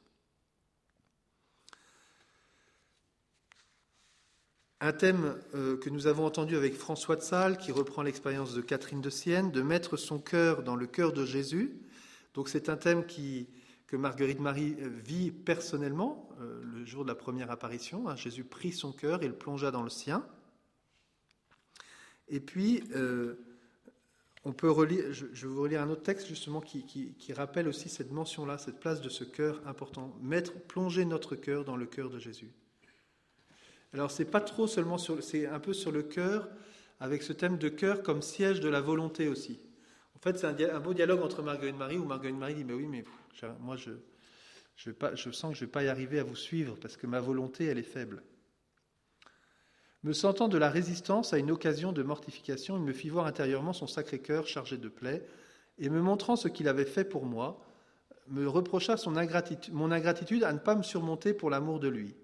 Un thème que nous avons entendu avec François de Sales, qui reprend l'expérience de Catherine de Sienne, de mettre son cœur dans le cœur de Jésus. Donc c'est un thème que Marguerite Marie vit personnellement, le jour de la première apparition. Jésus prit son cœur et le plongea dans le sien. Et puis, on peut relire, je vais vous relire un autre texte justement qui rappelle aussi cette mention-là, cette place de ce cœur important. Plonger notre cœur dans le cœur de Jésus. Alors, c'est pas trop seulement c'est un peu sur le cœur, avec ce thème de cœur comme siège de la volonté aussi. En fait, c'est un beau dialogue entre Marguerite Marie, où Marguerite Marie dit, mais oui, mais moi, je sens que je ne vais pas y arriver à vous suivre, parce que ma volonté, elle est faible. Me sentant de la résistance à une occasion de mortification, il me fit voir intérieurement son sacré cœur chargé de plaies, et me montrant ce qu'il avait fait pour moi, me reprocha mon ingratitude à ne pas me surmonter pour l'amour de lui.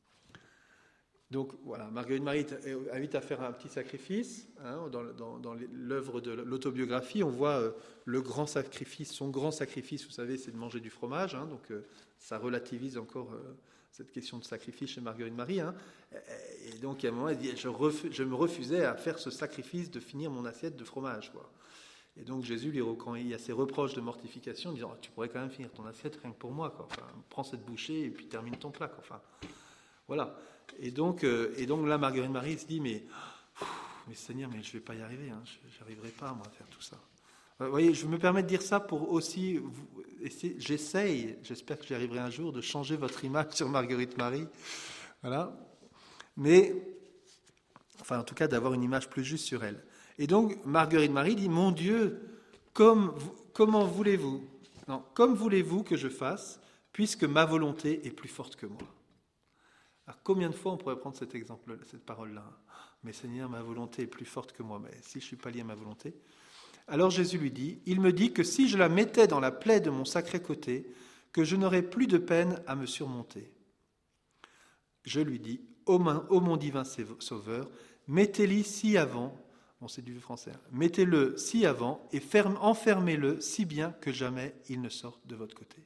Donc voilà, Marguerite Marie invite à faire un petit sacrifice. Dans l'œuvre de l'autobiographie, on voit le grand sacrifice, son grand sacrifice, vous savez, c'est de manger du fromage. Donc ça relativise encore cette question de sacrifice chez Marguerite Marie. Et donc à un moment, elle dit, je me refusais à faire ce sacrifice de finir mon assiette de fromage, quoi. Et donc Jésus, quand il y a ses reproches de mortification, il dit, tu pourrais quand même finir ton assiette rien que pour moi, quoi. Enfin, prends cette bouchée et puis termine ton plat, quoi. Enfin, voilà. Et donc là, Marguerite Marie se dit, mais Seigneur, mais je ne vais pas y arriver, je n'arriverai pas, moi, à faire tout ça. Vous voyez, je me permets de dire ça pour aussi, j'espère que j'y arriverai un jour, de changer votre image sur Marguerite Marie. Voilà. Mais, enfin, en tout cas, d'avoir une image plus juste sur elle. Et donc, Marguerite Marie dit, mon Dieu, comment voulez-vous que je fasse, puisque ma volonté est plus forte que moi. Alors, combien de fois on pourrait prendre cet exemple, cette parole-là ? Mais Seigneur, ma volonté est plus forte que moi. Mais si je ne suis pas lié à ma volonté. Alors Jésus lui dit, il me dit que si je la mettais dans la plaie de mon sacré côté, que je n'aurais plus de peine à me surmonter. Je lui dis, ô mon divin Sauveur, mettez-le si avant, c'est du français, mettez-le si avant et enfermez-le si bien que jamais il ne sorte de votre côté.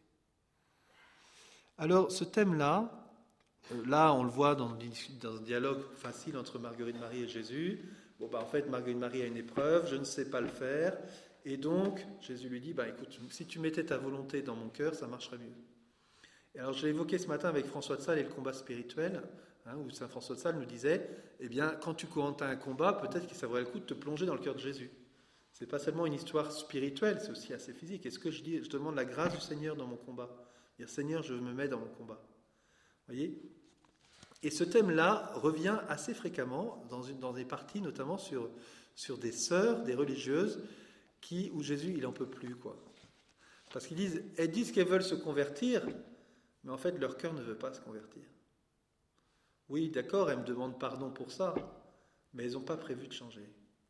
Alors ce thème-là, on le voit dans un dialogue facile entre Marguerite Marie et Jésus. En fait, Marguerite Marie a une épreuve, je ne sais pas le faire. Et donc, Jésus lui dit, écoute, si tu mettais ta volonté dans mon cœur, ça marcherait mieux. Et alors, je l'ai évoqué ce matin avec François de Sales et le combat spirituel, où Saint François de Sales nous disait, quand tu as un combat, peut-être que ça vaudrait le coup de te plonger dans le cœur de Jésus. C'est pas seulement une histoire spirituelle, c'est aussi assez physique. Est-ce que je demande la grâce du Seigneur dans mon combat ? Dire, Seigneur, je me mets dans mon combat. Vous voyez ? Et ce thème-là revient assez fréquemment dans des parties, notamment sur des sœurs, des religieuses, où Jésus, il n'en peut plus, quoi. Parce elles disent qu'elles veulent se convertir, mais en fait, leur cœur ne veut pas se convertir. Oui, d'accord, elles me demandent pardon pour ça, mais elles n'ont pas prévu de changer.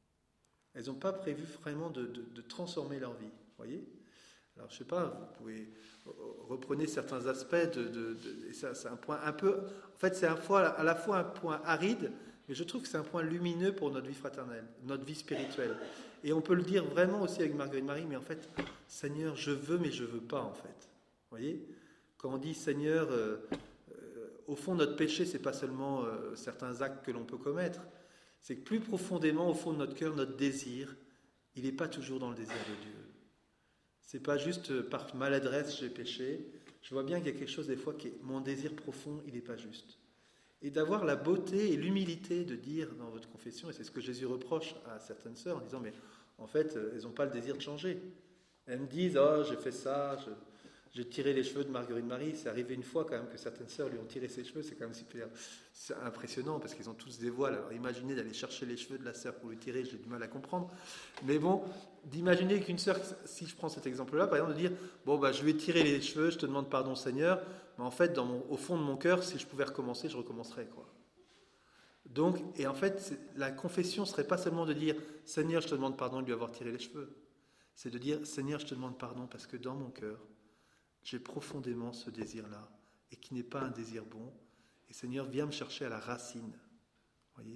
Elles n'ont pas prévu vraiment de transformer leur vie. Voyez ? Alors, je ne sais pas, vous pouvez reprenez certains aspects et ça, c'est un point un peu. En fait, c'est à la fois un point aride, mais je trouve que c'est un point lumineux pour notre vie fraternelle, notre vie spirituelle. Et on peut le dire vraiment aussi avec Marguerite Marie, mais en fait, Seigneur, je veux, mais je ne veux pas, en fait. Vous voyez ? Quand on dit Seigneur, au fond, notre péché, c'est pas seulement certains actes que l'on peut commettre, c'est que plus profondément, au fond de notre cœur, notre désir, il n'est pas toujours dans le désir de Dieu. C'est pas juste par maladresse j'ai péché. Je vois bien qu'il y a quelque chose des fois qui est mon désir profond, il n'est pas juste. Et d'avoir la beauté et l'humilité de dire dans votre confession, et c'est ce que Jésus reproche à certaines sœurs en disant, mais en fait, elles n'ont pas le désir de changer. Elles me disent, oh, j'ai fait ça, j'ai tiré les cheveux de Marguerite Marie. C'est arrivé une fois quand même que certaines sœurs lui ont tiré ses cheveux. C'est quand même super, c'est impressionnant parce qu'ils ont tous des voiles. Alors imaginez d'aller chercher les cheveux de la sœur pour lui tirer, j'ai du mal à comprendre. Mais bon, d'imaginer qu'une sœur, si je prends cet exemple-là, par exemple, de dire, bon, bah, je lui ai tiré les cheveux, je te demande pardon Seigneur, mais en fait, au fond de mon cœur, si je pouvais recommencer, je recommencerais, quoi. Donc, et en fait, la confession ne serait pas seulement de dire, Seigneur, je te demande pardon de lui avoir tiré les cheveux. C'est de dire, Seigneur, je te demande pardon parce que dans mon cœur, j'ai profondément ce désir-là, et qui n'est pas un désir bon. Et Seigneur, viens me chercher à la racine. Voyez ?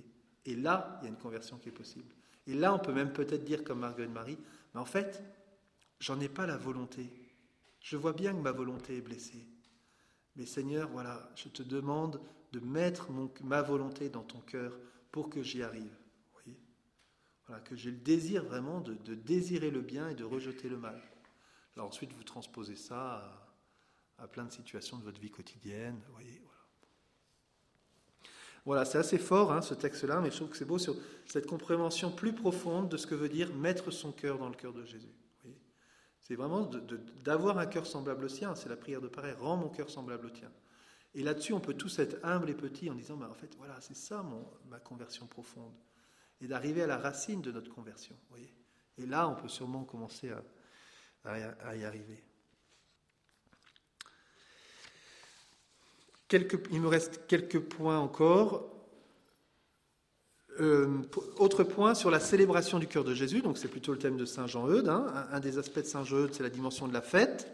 Et là, il y a une conversion qui est possible. Et là, on peut même peut-être dire comme Marguerite Marie, mais en fait, j'en ai pas la volonté. Je vois bien que ma volonté est blessée. Mais Seigneur, voilà, je te demande de mettre ma volonté dans ton cœur pour que j'y arrive. Voyez ? Voilà, que j'ai le désir vraiment de désirer le bien et de rejeter le mal. Alors ensuite, vous transposez ça à plein de situations de votre vie quotidienne. Vous voyez, voilà. Voilà, c'est assez fort, hein, ce texte-là, mais je trouve que c'est beau sur cette compréhension plus profonde de ce que veut dire mettre son cœur dans le cœur de Jésus. Vous voyez, c'est vraiment d'avoir un cœur semblable au sien. C'est la prière de Pareil, rends mon cœur semblable au tien. Et là-dessus, on peut tous être humbles et petits en disant, bah, en fait, voilà, c'est ça ma conversion profonde. Et d'arriver à la racine de notre conversion. Vous voyez. Et là, on peut sûrement commencer à y arriver. Il me reste quelques points encore. Autre point sur la célébration du cœur de Jésus, donc c'est plutôt le thème de Saint Jean-Eudes. Hein. Un des aspects de Saint Jean-Eudes, c'est la dimension de la fête.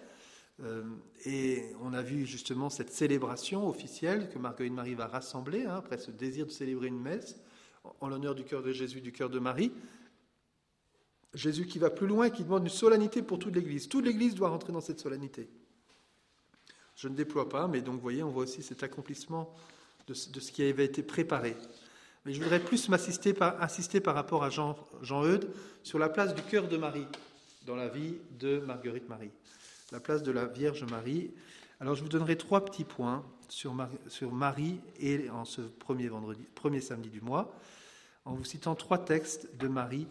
Et on a vu justement cette célébration officielle que Marguerite Marie va rassembler, hein, après ce désir de célébrer une messe, en l'honneur du cœur de Jésus, du cœur de Marie. Jésus qui va plus loin et qui demande une solennité pour toute l'Église. Toute l'Église doit rentrer dans cette solennité. Je ne déploie pas, mais donc vous voyez, on voit aussi cet accomplissement de ce qui avait été préparé. Mais je voudrais plus insister par rapport à Jean-Eudes sur la place du cœur de Marie dans la vie de Marguerite Marie. La place de la Vierge Marie. Alors je vous donnerai 3 petits points sur Marie et en ce premier samedi du mois, en vous citant 3 textes de Marie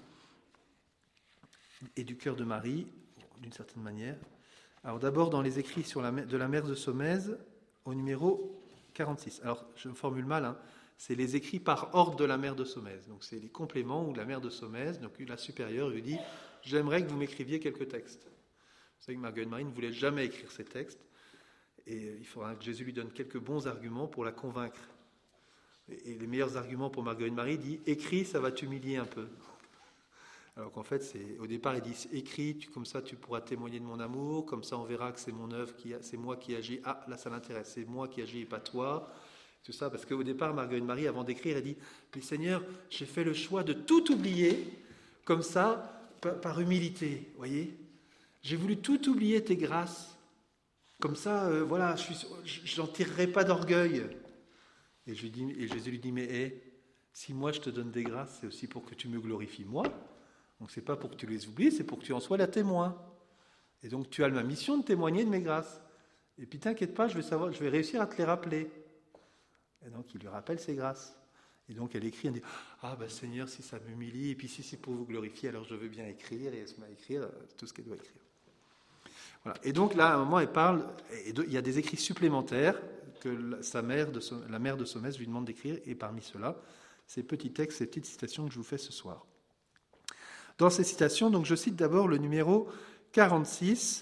et du cœur de Marie, d'une certaine manière. Alors d'abord dans les écrits de la mère de Somèze, au numéro 46. Alors je me formule mal, hein. C'est les écrits par ordre de la mère de Somèze. Donc c'est les compléments où la mère de Somèze, donc la supérieure, lui dit « J'aimerais que vous m'écriviez quelques textes ». Vous savez que Marguerite Marie ne voulait jamais écrire ces textes, et il faudra que Jésus lui donne quelques bons arguments pour la convaincre. Et les meilleurs arguments pour Marguerite Marie, dit « Écris, ça va t'humilier un peu ». Alors qu'en fait, au départ, il dit « Écris, comme ça tu pourras témoigner de mon amour, comme ça on verra que c'est mon œuvre, c'est moi qui agis. Ah, là ça l'intéresse, c'est moi qui agis et pas toi ». Tout ça, parce qu'au départ, Marguerite Marie, avant d'écrire, elle dit « Mais Seigneur, j'ai fait le choix de tout oublier, comme ça, par humilité, voyez. J'ai voulu tout oublier tes grâces, comme ça, voilà, je n'en tirerai pas d'orgueil. » Et Jésus lui dit « Mais si moi je te donne des grâces, c'est aussi pour que tu me glorifies moi. Donc c'est pas pour que tu les oublies, c'est pour que tu en sois la témoin. Et donc tu as ma mission de témoigner de mes grâces. Et puis t'inquiète pas, je vais réussir à te les rappeler. » Et donc il lui rappelle ses grâces. Et donc elle écrit, elle dit « Ah ben Seigneur, si ça m'humilie, et puis si c'est pour vous glorifier, alors je veux bien écrire. » Et elle se met à écrire tout ce qu'elle doit écrire. Voilà. Et donc là, à un moment, elle parle, il y a des écrits supplémentaires que la mère de Somèze lui demande d'écrire, et parmi ceux-là, ces petits textes, ces petites citations que je vous fais ce soir. Dans ces citations, donc je cite d'abord le numéro 46.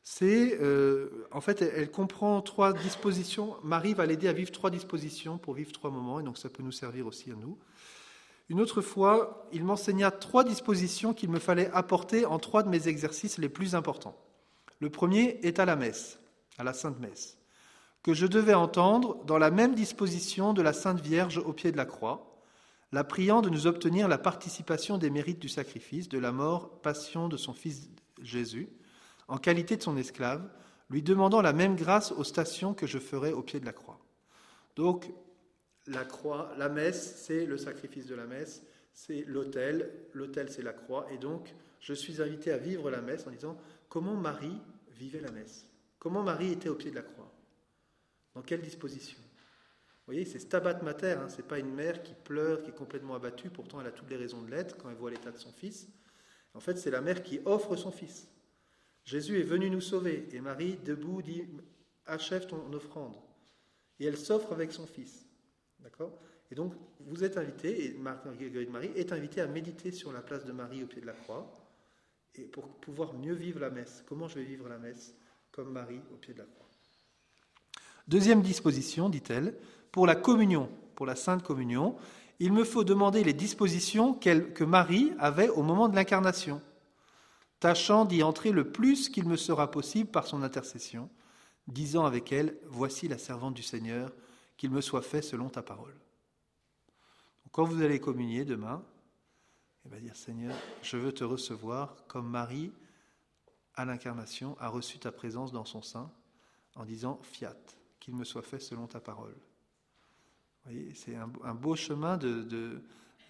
En fait, elle comprend 3 dispositions. Marie va l'aider à vivre 3 dispositions pour vivre 3 moments, et donc ça peut nous servir aussi à nous. Une autre fois, il m'enseigna 3 dispositions qu'il me fallait apporter en 3 de mes exercices les plus importants. Le premier est à la messe, à la Sainte Messe, que je devais entendre dans la même disposition de la Sainte Vierge au pied de la croix, la priant de nous obtenir la participation des mérites du sacrifice, de la mort, passion de son Fils Jésus, en qualité de son esclave, lui demandant la même grâce aux stations que je ferai au pied de la croix. Donc, la croix, la messe, c'est le sacrifice de la messe, c'est l'autel, c'est la croix, et donc je suis invité à vivre la messe en disant comment Marie vivait la messe, comment Marie était au pied de la croix, dans quelle disposition. Vous voyez, c'est Stabat Mater, hein, c'est pas une mère qui pleure, qui est complètement abattue, pourtant elle a toutes les raisons de l'être quand elle voit l'état de son fils. En fait, c'est la mère qui offre son fils. Jésus est venu nous sauver, et Marie, debout, dit « Achève ton offrande ». Et elle s'offre avec son fils. D'accord ? Et donc, vous êtes invité, et Marguerite Marie est invitée à méditer sur la place de Marie au pied de la croix, et pour pouvoir mieux vivre la messe. Comment je vais vivre la messe ? Comme Marie au pied de la croix. Deuxième disposition, dit-elle, pour la communion, pour la Sainte Communion, il me faut demander les dispositions que Marie avait au moment de l'incarnation, tâchant d'y entrer le plus qu'il me sera possible par son intercession, disant avec elle, voici la servante du Seigneur, qu'il me soit fait selon ta parole. Donc, quand vous allez communier demain, il va dire, Seigneur, je veux te recevoir comme Marie, à l'incarnation, a reçu ta présence dans son sein, en disant, fiat, qu'il me soit fait selon ta parole. Vous voyez, c'est un beau chemin de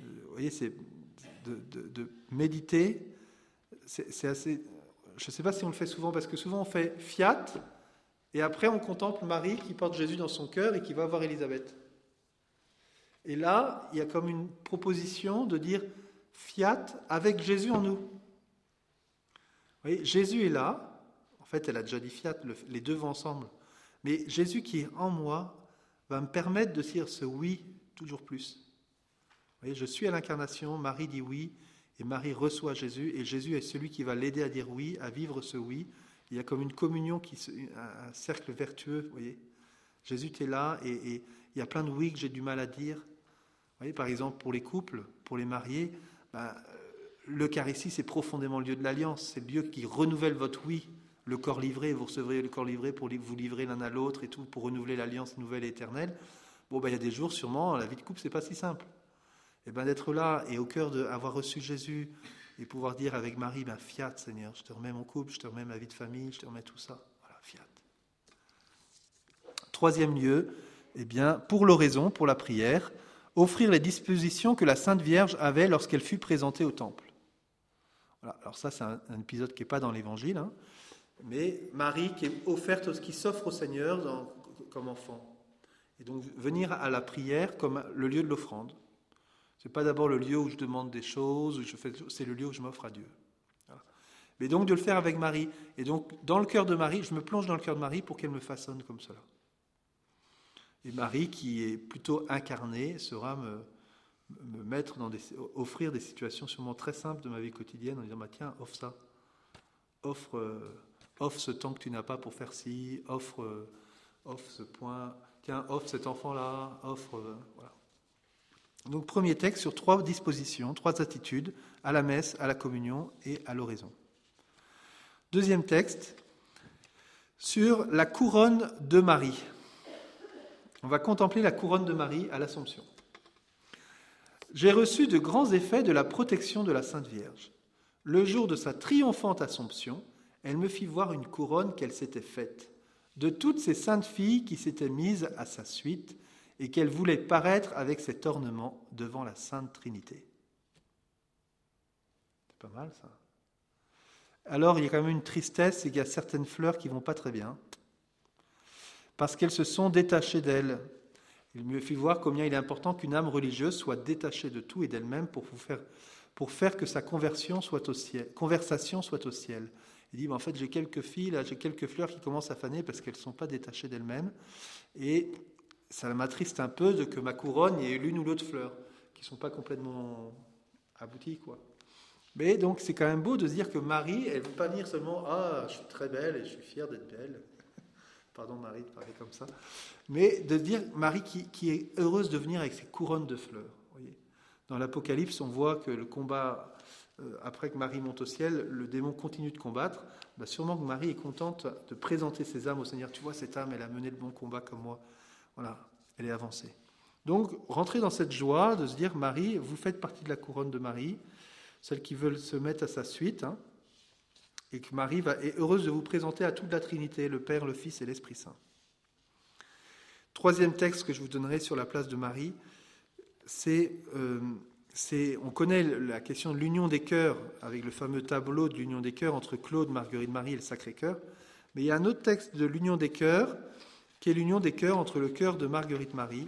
méditer. C'est assez. Je ne sais pas si on le fait souvent, parce que souvent on fait fiat, et après on contemple Marie qui porte Jésus dans son cœur et qui va voir Élisabeth. Et là, il y a comme une proposition de dire fiat avec Jésus en nous. Vous voyez, Jésus est là. En fait, elle a déjà dit fiat, les deux vont ensemble. Mais Jésus qui est en moi va me permettre de dire ce oui toujours plus. Vous voyez, je suis à l'incarnation, Marie dit oui, et Marie reçoit Jésus, et Jésus est celui qui va l'aider à dire oui, à vivre ce oui. Il y a comme une communion, un cercle vertueux, vous voyez. Jésus est là, et il y a plein de oui que j'ai du mal à dire. Vous voyez, par exemple, pour les couples, pour les mariés, l'Eucharistie, c'est profondément le lieu de l'alliance, c'est le lieu qui renouvelle votre oui. Le corps livré, vous recevrez le corps livré pour vous livrer l'un à l'autre et tout, pour renouveler l'alliance nouvelle et éternelle. Bon, il y a des jours, sûrement, la vie de couple, c'est pas si simple. Et d'être là et au cœur d'avoir reçu Jésus et pouvoir dire avec Marie, fiat, Seigneur, je te remets mon couple, je te remets ma vie de famille, je te remets tout ça. Voilà, fiat. Troisième lieu, pour l'oraison, pour la prière, offrir les dispositions que la Sainte Vierge avait lorsqu'elle fut présentée au temple. Voilà. Alors ça, c'est un épisode qui n'est pas dans l'Évangile, hein. Mais Marie qui est offerte, qui s'offre au Seigneur comme enfant. Et donc venir à la prière comme le lieu de l'offrande. Ce n'est pas d'abord le lieu où je demande des choses, c'est le lieu où je m'offre à Dieu. Voilà. Mais donc de le faire avec Marie. Et donc dans le cœur de Marie, je me plonge dans le cœur de Marie pour qu'elle me façonne comme cela. Et Marie, qui est plutôt incarnée, saura me mettre offrir des situations sûrement très simples de ma vie quotidienne en disant, tiens, offre ça. Offre ce temps que tu n'as pas pour faire ci, offre ce point, tiens, offre cet enfant-là, voilà. Donc, premier texte sur 3 dispositions, 3 attitudes, à la messe, à la communion et à l'oraison. Deuxième texte, sur la couronne de Marie. On va contempler la couronne de Marie à l'Assomption. J'ai reçu de grands effets de la protection de la Sainte Vierge. Le jour de sa triomphante Assomption, elle me fit voir une couronne qu'elle s'était faite, de toutes ces saintes filles qui s'étaient mises à sa suite et qu'elle voulait paraître avec cet ornement devant la Sainte Trinité. C'est pas mal ça. Alors il y a quand même une tristesse, c'est qu'il y a certaines fleurs qui ne vont pas très bien, parce qu'elles se sont détachées d'elle. Il me fit voir combien il est important qu'une âme religieuse soit détachée de tout et d'elle-même pour faire que sa conversation soit au ciel. Il dit, en fait, j'ai quelques filles, là, j'ai quelques fleurs qui commencent à faner parce qu'elles ne sont pas détachées d'elles-mêmes. Et ça m'attriste un peu que ma couronne, il y ait l'une ou l'autre fleur qui ne sont pas complètement abouties, quoi. Mais donc, c'est quand même beau de se dire que Marie, elle ne veut pas dire seulement, je suis très belle et je suis fière d'être belle. Pardon, Marie, de parler comme ça. Mais de dire Marie qui est heureuse de venir avec ses couronnes de fleurs. Voyez, dans l'Apocalypse, on voit que le combat, après que Marie monte au ciel, le démon continue de combattre. Sûrement que Marie est contente de présenter ses âmes au Seigneur. Tu vois, cette âme, elle a mené le bon combat comme moi. Voilà, elle est avancée. Donc, rentrez dans cette joie de se dire, Marie, vous faites partie de la couronne de Marie, celles qui veulent se mettre à sa suite, et que Marie est heureuse de vous présenter à toute la Trinité, le Père, le Fils et l'Esprit Saint. Troisième texte que je vous donnerai sur la place de Marie, on connaît la question de l'union des cœurs, avec le fameux tableau de l'union des cœurs entre Claude, Marguerite Marie et le Sacré-Cœur. Mais il y a un autre texte de l'union des cœurs, qui est l'union des cœurs entre le cœur de Marguerite Marie,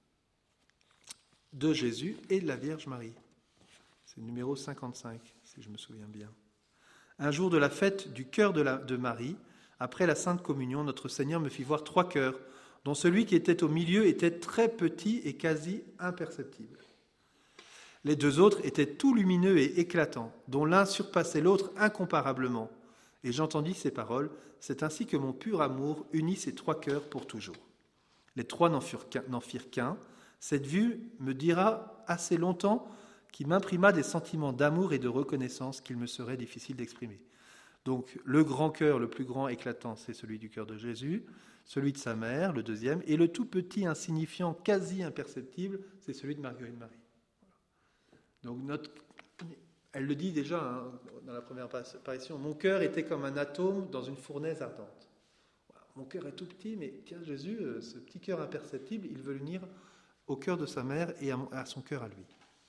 de Jésus et de la Vierge Marie. C'est le numéro 55, si je me souviens bien. Un jour de la fête du cœur de Marie, après la Sainte Communion, notre Seigneur me fit voir 3 cœurs, dont celui qui était au milieu était très petit et quasi imperceptible. Les 2 autres étaient tout lumineux et éclatants, dont l'un surpassait l'autre incomparablement. Et j'entendis ces paroles, c'est ainsi que mon pur amour unit ces 3 cœurs pour toujours. Les 3 n'en firent qu'un. Cette vue me dira assez longtemps qui m'imprima des sentiments d'amour et de reconnaissance qu'il me serait difficile d'exprimer. Donc le grand cœur, le plus grand éclatant, c'est celui du cœur de Jésus, celui de sa mère, le deuxième, et le tout petit, insignifiant, quasi imperceptible, c'est celui de Marguerite Marie. Donc elle le dit déjà dans la première apparition, mon cœur était comme un atome dans une fournaise ardente. Voilà, mon cœur est tout petit, mais tiens Jésus, ce petit cœur imperceptible, il veut l'unir au cœur de sa mère et à son cœur à lui.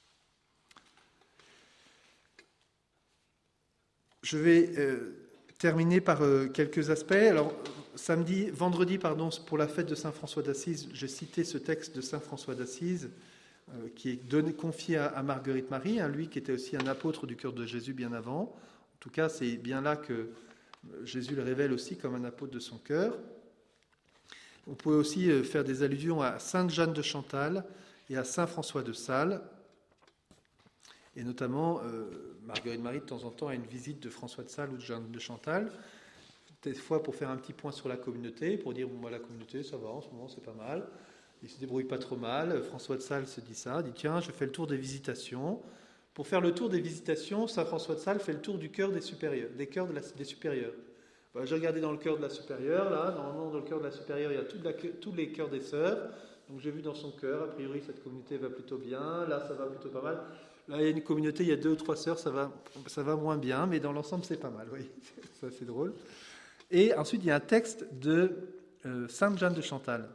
Je vais terminer par quelques aspects. Alors, vendredi, pour la fête de Saint François d'Assise, j'ai cité ce texte de Saint François d'Assise qui est confié à Marguerite Marie, lui qui était aussi un apôtre du cœur de Jésus bien avant. En tout cas, c'est bien là que Jésus le révèle aussi comme un apôtre de son cœur. On peut aussi faire des allusions à Sainte Jeanne de Chantal et à Saint François de Sales. Et notamment, Marguerite Marie, de temps en temps, a une visite de François de Sales ou de Jeanne de Chantal, des fois pour faire un petit point sur la communauté, pour dire, la communauté, ça va, en ce moment, c'est pas mal. Il se débrouille pas trop mal. François de Sales se dit ça, dit, tiens, je fais le tour des visitations. Pour faire le tour des visitations, Saint François de Sales fait le tour du cœur des supérieurs, des cœurs des supérieurs. J'ai regardé dans le cœur de la supérieure, là, normalement dans le cœur de la supérieure, il y a tous les cœurs des sœurs. Donc j'ai vu dans son cœur, a priori cette communauté va plutôt bien, là ça va plutôt pas mal. Là il y a une communauté, il y a 2 ou 3 sœurs, ça va moins bien, mais dans l'ensemble c'est pas mal, oui, ça c'est drôle. Et ensuite il y a un texte de Sainte Jeanne de Chantal.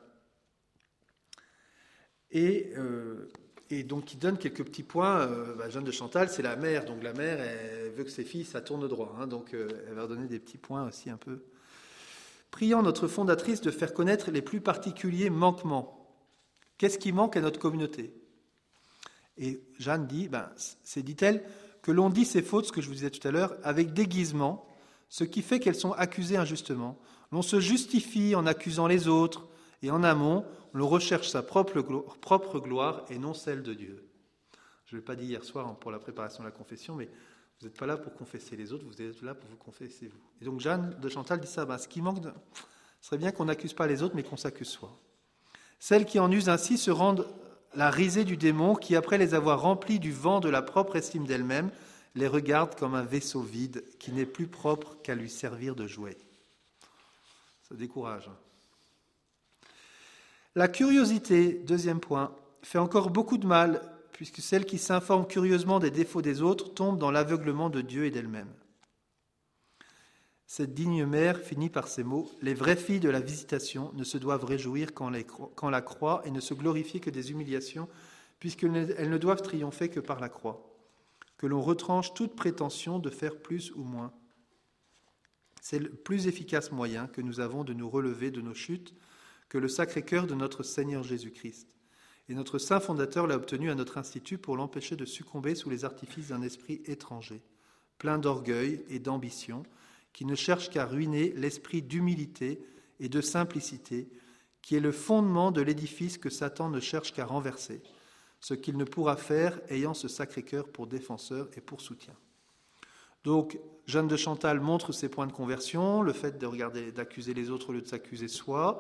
Et donc qui donne quelques petits points. Jeanne de Chantal, c'est la mère, donc la mère, elle veut que ses filles, ça tourne droit. Donc elle va donner des petits points aussi un peu. Priant notre fondatrice de faire connaître les plus particuliers manquements. Qu'est-ce qui manque à notre communauté ? Et Jeanne dit, dit-elle, que l'on dit ces fautes, ce que je vous disais tout à l'heure, avec déguisement, ce qui fait qu'elles sont accusées injustement. L'on se justifie en accusant les autres, et en amont, l'on recherche sa propre gloire et non celle de Dieu. Je ne l'ai pas dit hier soir pour la préparation de la confession, mais vous n'êtes pas là pour confesser les autres, vous êtes là pour vous confesser vous. Et donc Jeanne de Chantal dit ça, ce qui manque, ce serait bien qu'on n'accuse pas les autres, mais qu'on s'accuse soi. Celles qui en usent ainsi se rendent la risée du démon qui, après les avoir remplies du vent de la propre estime d'elles-mêmes, les regarde comme un vaisseau vide qui n'est plus propre qu'à lui servir de jouet. Ça décourage. La curiosité, deuxième point, fait encore beaucoup de mal, puisque celles qui s'informent curieusement des défauts des autres tombent dans l'aveuglement de Dieu et d'elles-mêmes. Cette digne mère finit par ces mots, « Les vraies filles de la visitation ne se doivent réjouir qu'en la croix et ne se glorifier que des humiliations, puisqu'elles ne doivent triompher que par la croix. Que l'on retranche toute prétention de faire plus ou moins. C'est le plus efficace moyen que nous avons de nous relever de nos chutes que le Sacré-Cœur de notre Seigneur Jésus-Christ. Et notre saint fondateur l'a obtenu à notre institut pour l'empêcher de succomber sous les artifices d'un esprit étranger, plein d'orgueil et d'ambition, qui ne cherche qu'à ruiner l'esprit d'humilité et de simplicité, qui est le fondement de l'édifice que Satan ne cherche qu'à renverser, ce qu'il ne pourra faire ayant ce Sacré-Cœur pour défenseur et pour soutien. Donc, Jeanne de Chantal montre ses points de conversion, le fait d'accuser les autres au lieu de s'accuser soi,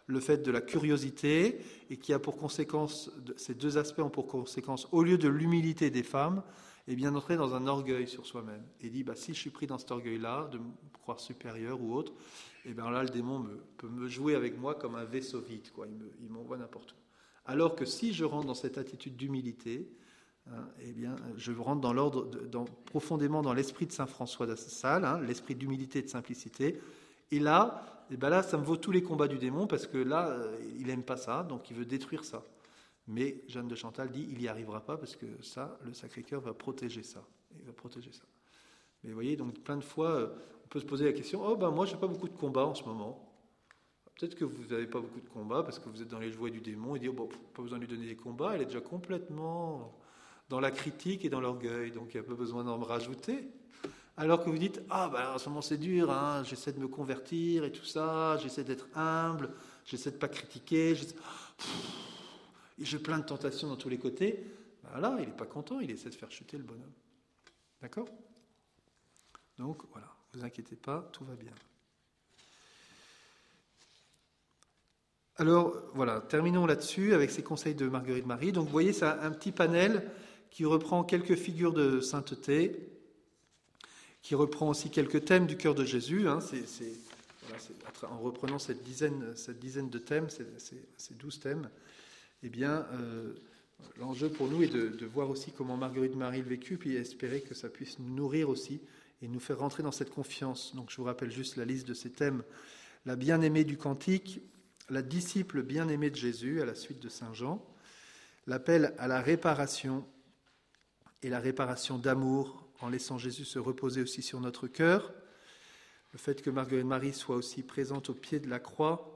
le fait de la curiosité, et qui a pour conséquence, ces deux aspects ont pour conséquence, au lieu de l'humilité des femmes, et bien d'entrer dans un orgueil sur soi-même. Et dit, si je suis pris dans cet orgueil-là, de me croire supérieur ou autre, et bien là, le démon peut me jouer avec moi comme un vaisseau vide, quoi. Il m'envoie n'importe où. Alors que si je rentre dans cette attitude d'humilité, eh bien, je rentre dans l'ordre, profondément dans l'esprit de saint François d'Assas, l'esprit d'humilité et de simplicité. Et là, ça me vaut tous les combats du démon, parce que là, il n'aime pas ça, donc il veut détruire ça. Mais Jeanne de Chantal dit, il n'y arrivera pas, parce que ça, le Sacré-Cœur va protéger ça. Il va protéger ça. Mais vous voyez, donc plein de fois, on peut se poser la question, moi, je n'ai pas beaucoup de combats en ce moment. Peut-être que vous n'avez pas beaucoup de combats, parce que vous êtes dans les jouets du démon, et dire, pas besoin de lui donner des combats, elle est déjà complètement dans la critique et dans l'orgueil, donc il n'y a pas besoin d'en rajouter. Alors que vous dites, en ce moment c'est dur, j'essaie de me convertir et tout ça, j'essaie d'être humble, j'essaie de ne pas critiquer, j'ai plein de tentations dans tous les côtés. Là, il n'est pas content, il essaie de faire chuter le bonhomme. D'accord ? Donc voilà, ne vous inquiétez pas, tout va bien. Alors voilà, terminons là-dessus avec ces conseils de Marguerite Marie. Donc vous voyez, c'est un petit panel qui reprend quelques figures de sainteté, qui reprend aussi quelques thèmes du cœur de Jésus. En reprenant cette dizaine de thèmes, ces 12 thèmes, eh bien, l'enjeu pour nous est de voir aussi comment Marguerite Marie le vécut, puis espérer que ça puisse nous nourrir aussi et nous faire rentrer dans cette confiance. Donc je vous rappelle juste la liste de ces thèmes. La bien-aimée du cantique, la disciple bien-aimée de Jésus, à la suite de Saint Jean, l'appel à la réparation et la réparation d'amour, en laissant Jésus se reposer aussi sur notre cœur, le fait que Marguerite Marie soit aussi présente au pied de la croix,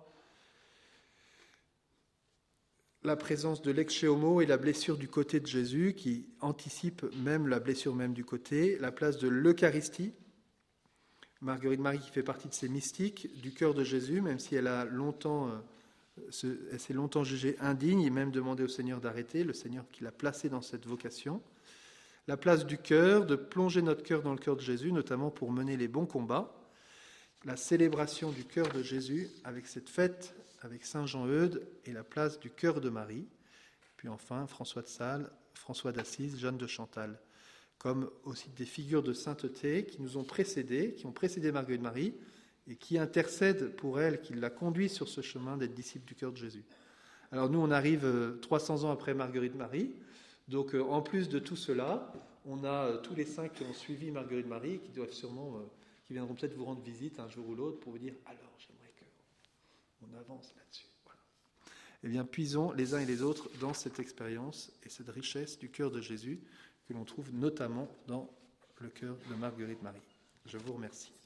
la présence de l'ex homo et la blessure du côté de Jésus, qui anticipe même la blessure même du côté, la place de l'Eucharistie, Marguerite Marie qui fait partie de ces mystiques du cœur de Jésus, même si elle s'est longtemps jugée indigne et même demandé au Seigneur d'arrêter, le Seigneur qui l'a placée dans cette vocation. La place du cœur, de plonger notre cœur dans le cœur de Jésus, notamment pour mener les bons combats. La célébration du cœur de Jésus avec cette fête, avec Saint Jean-Eudes, et la place du cœur de Marie. Puis enfin, François de Sales, François d'Assise, Jeanne de Chantal, comme aussi des figures de sainteté qui nous ont précédés, qui ont précédé Marguerite Marie, et qui intercèdent pour elle, qui la conduisent sur ce chemin d'être disciple du cœur de Jésus. Alors nous, on arrive 300 ans après Marguerite Marie. Donc, en plus de tout cela, on a tous les saints qui ont suivi Marguerite Marie, qui qui viendront peut-être vous rendre visite un jour ou l'autre pour vous dire, alors, j'aimerais qu'on avance là-dessus. Voilà. Eh bien, puisons les uns et les autres dans cette expérience et cette richesse du cœur de Jésus que l'on trouve notamment dans le cœur de Marguerite Marie. Je vous remercie.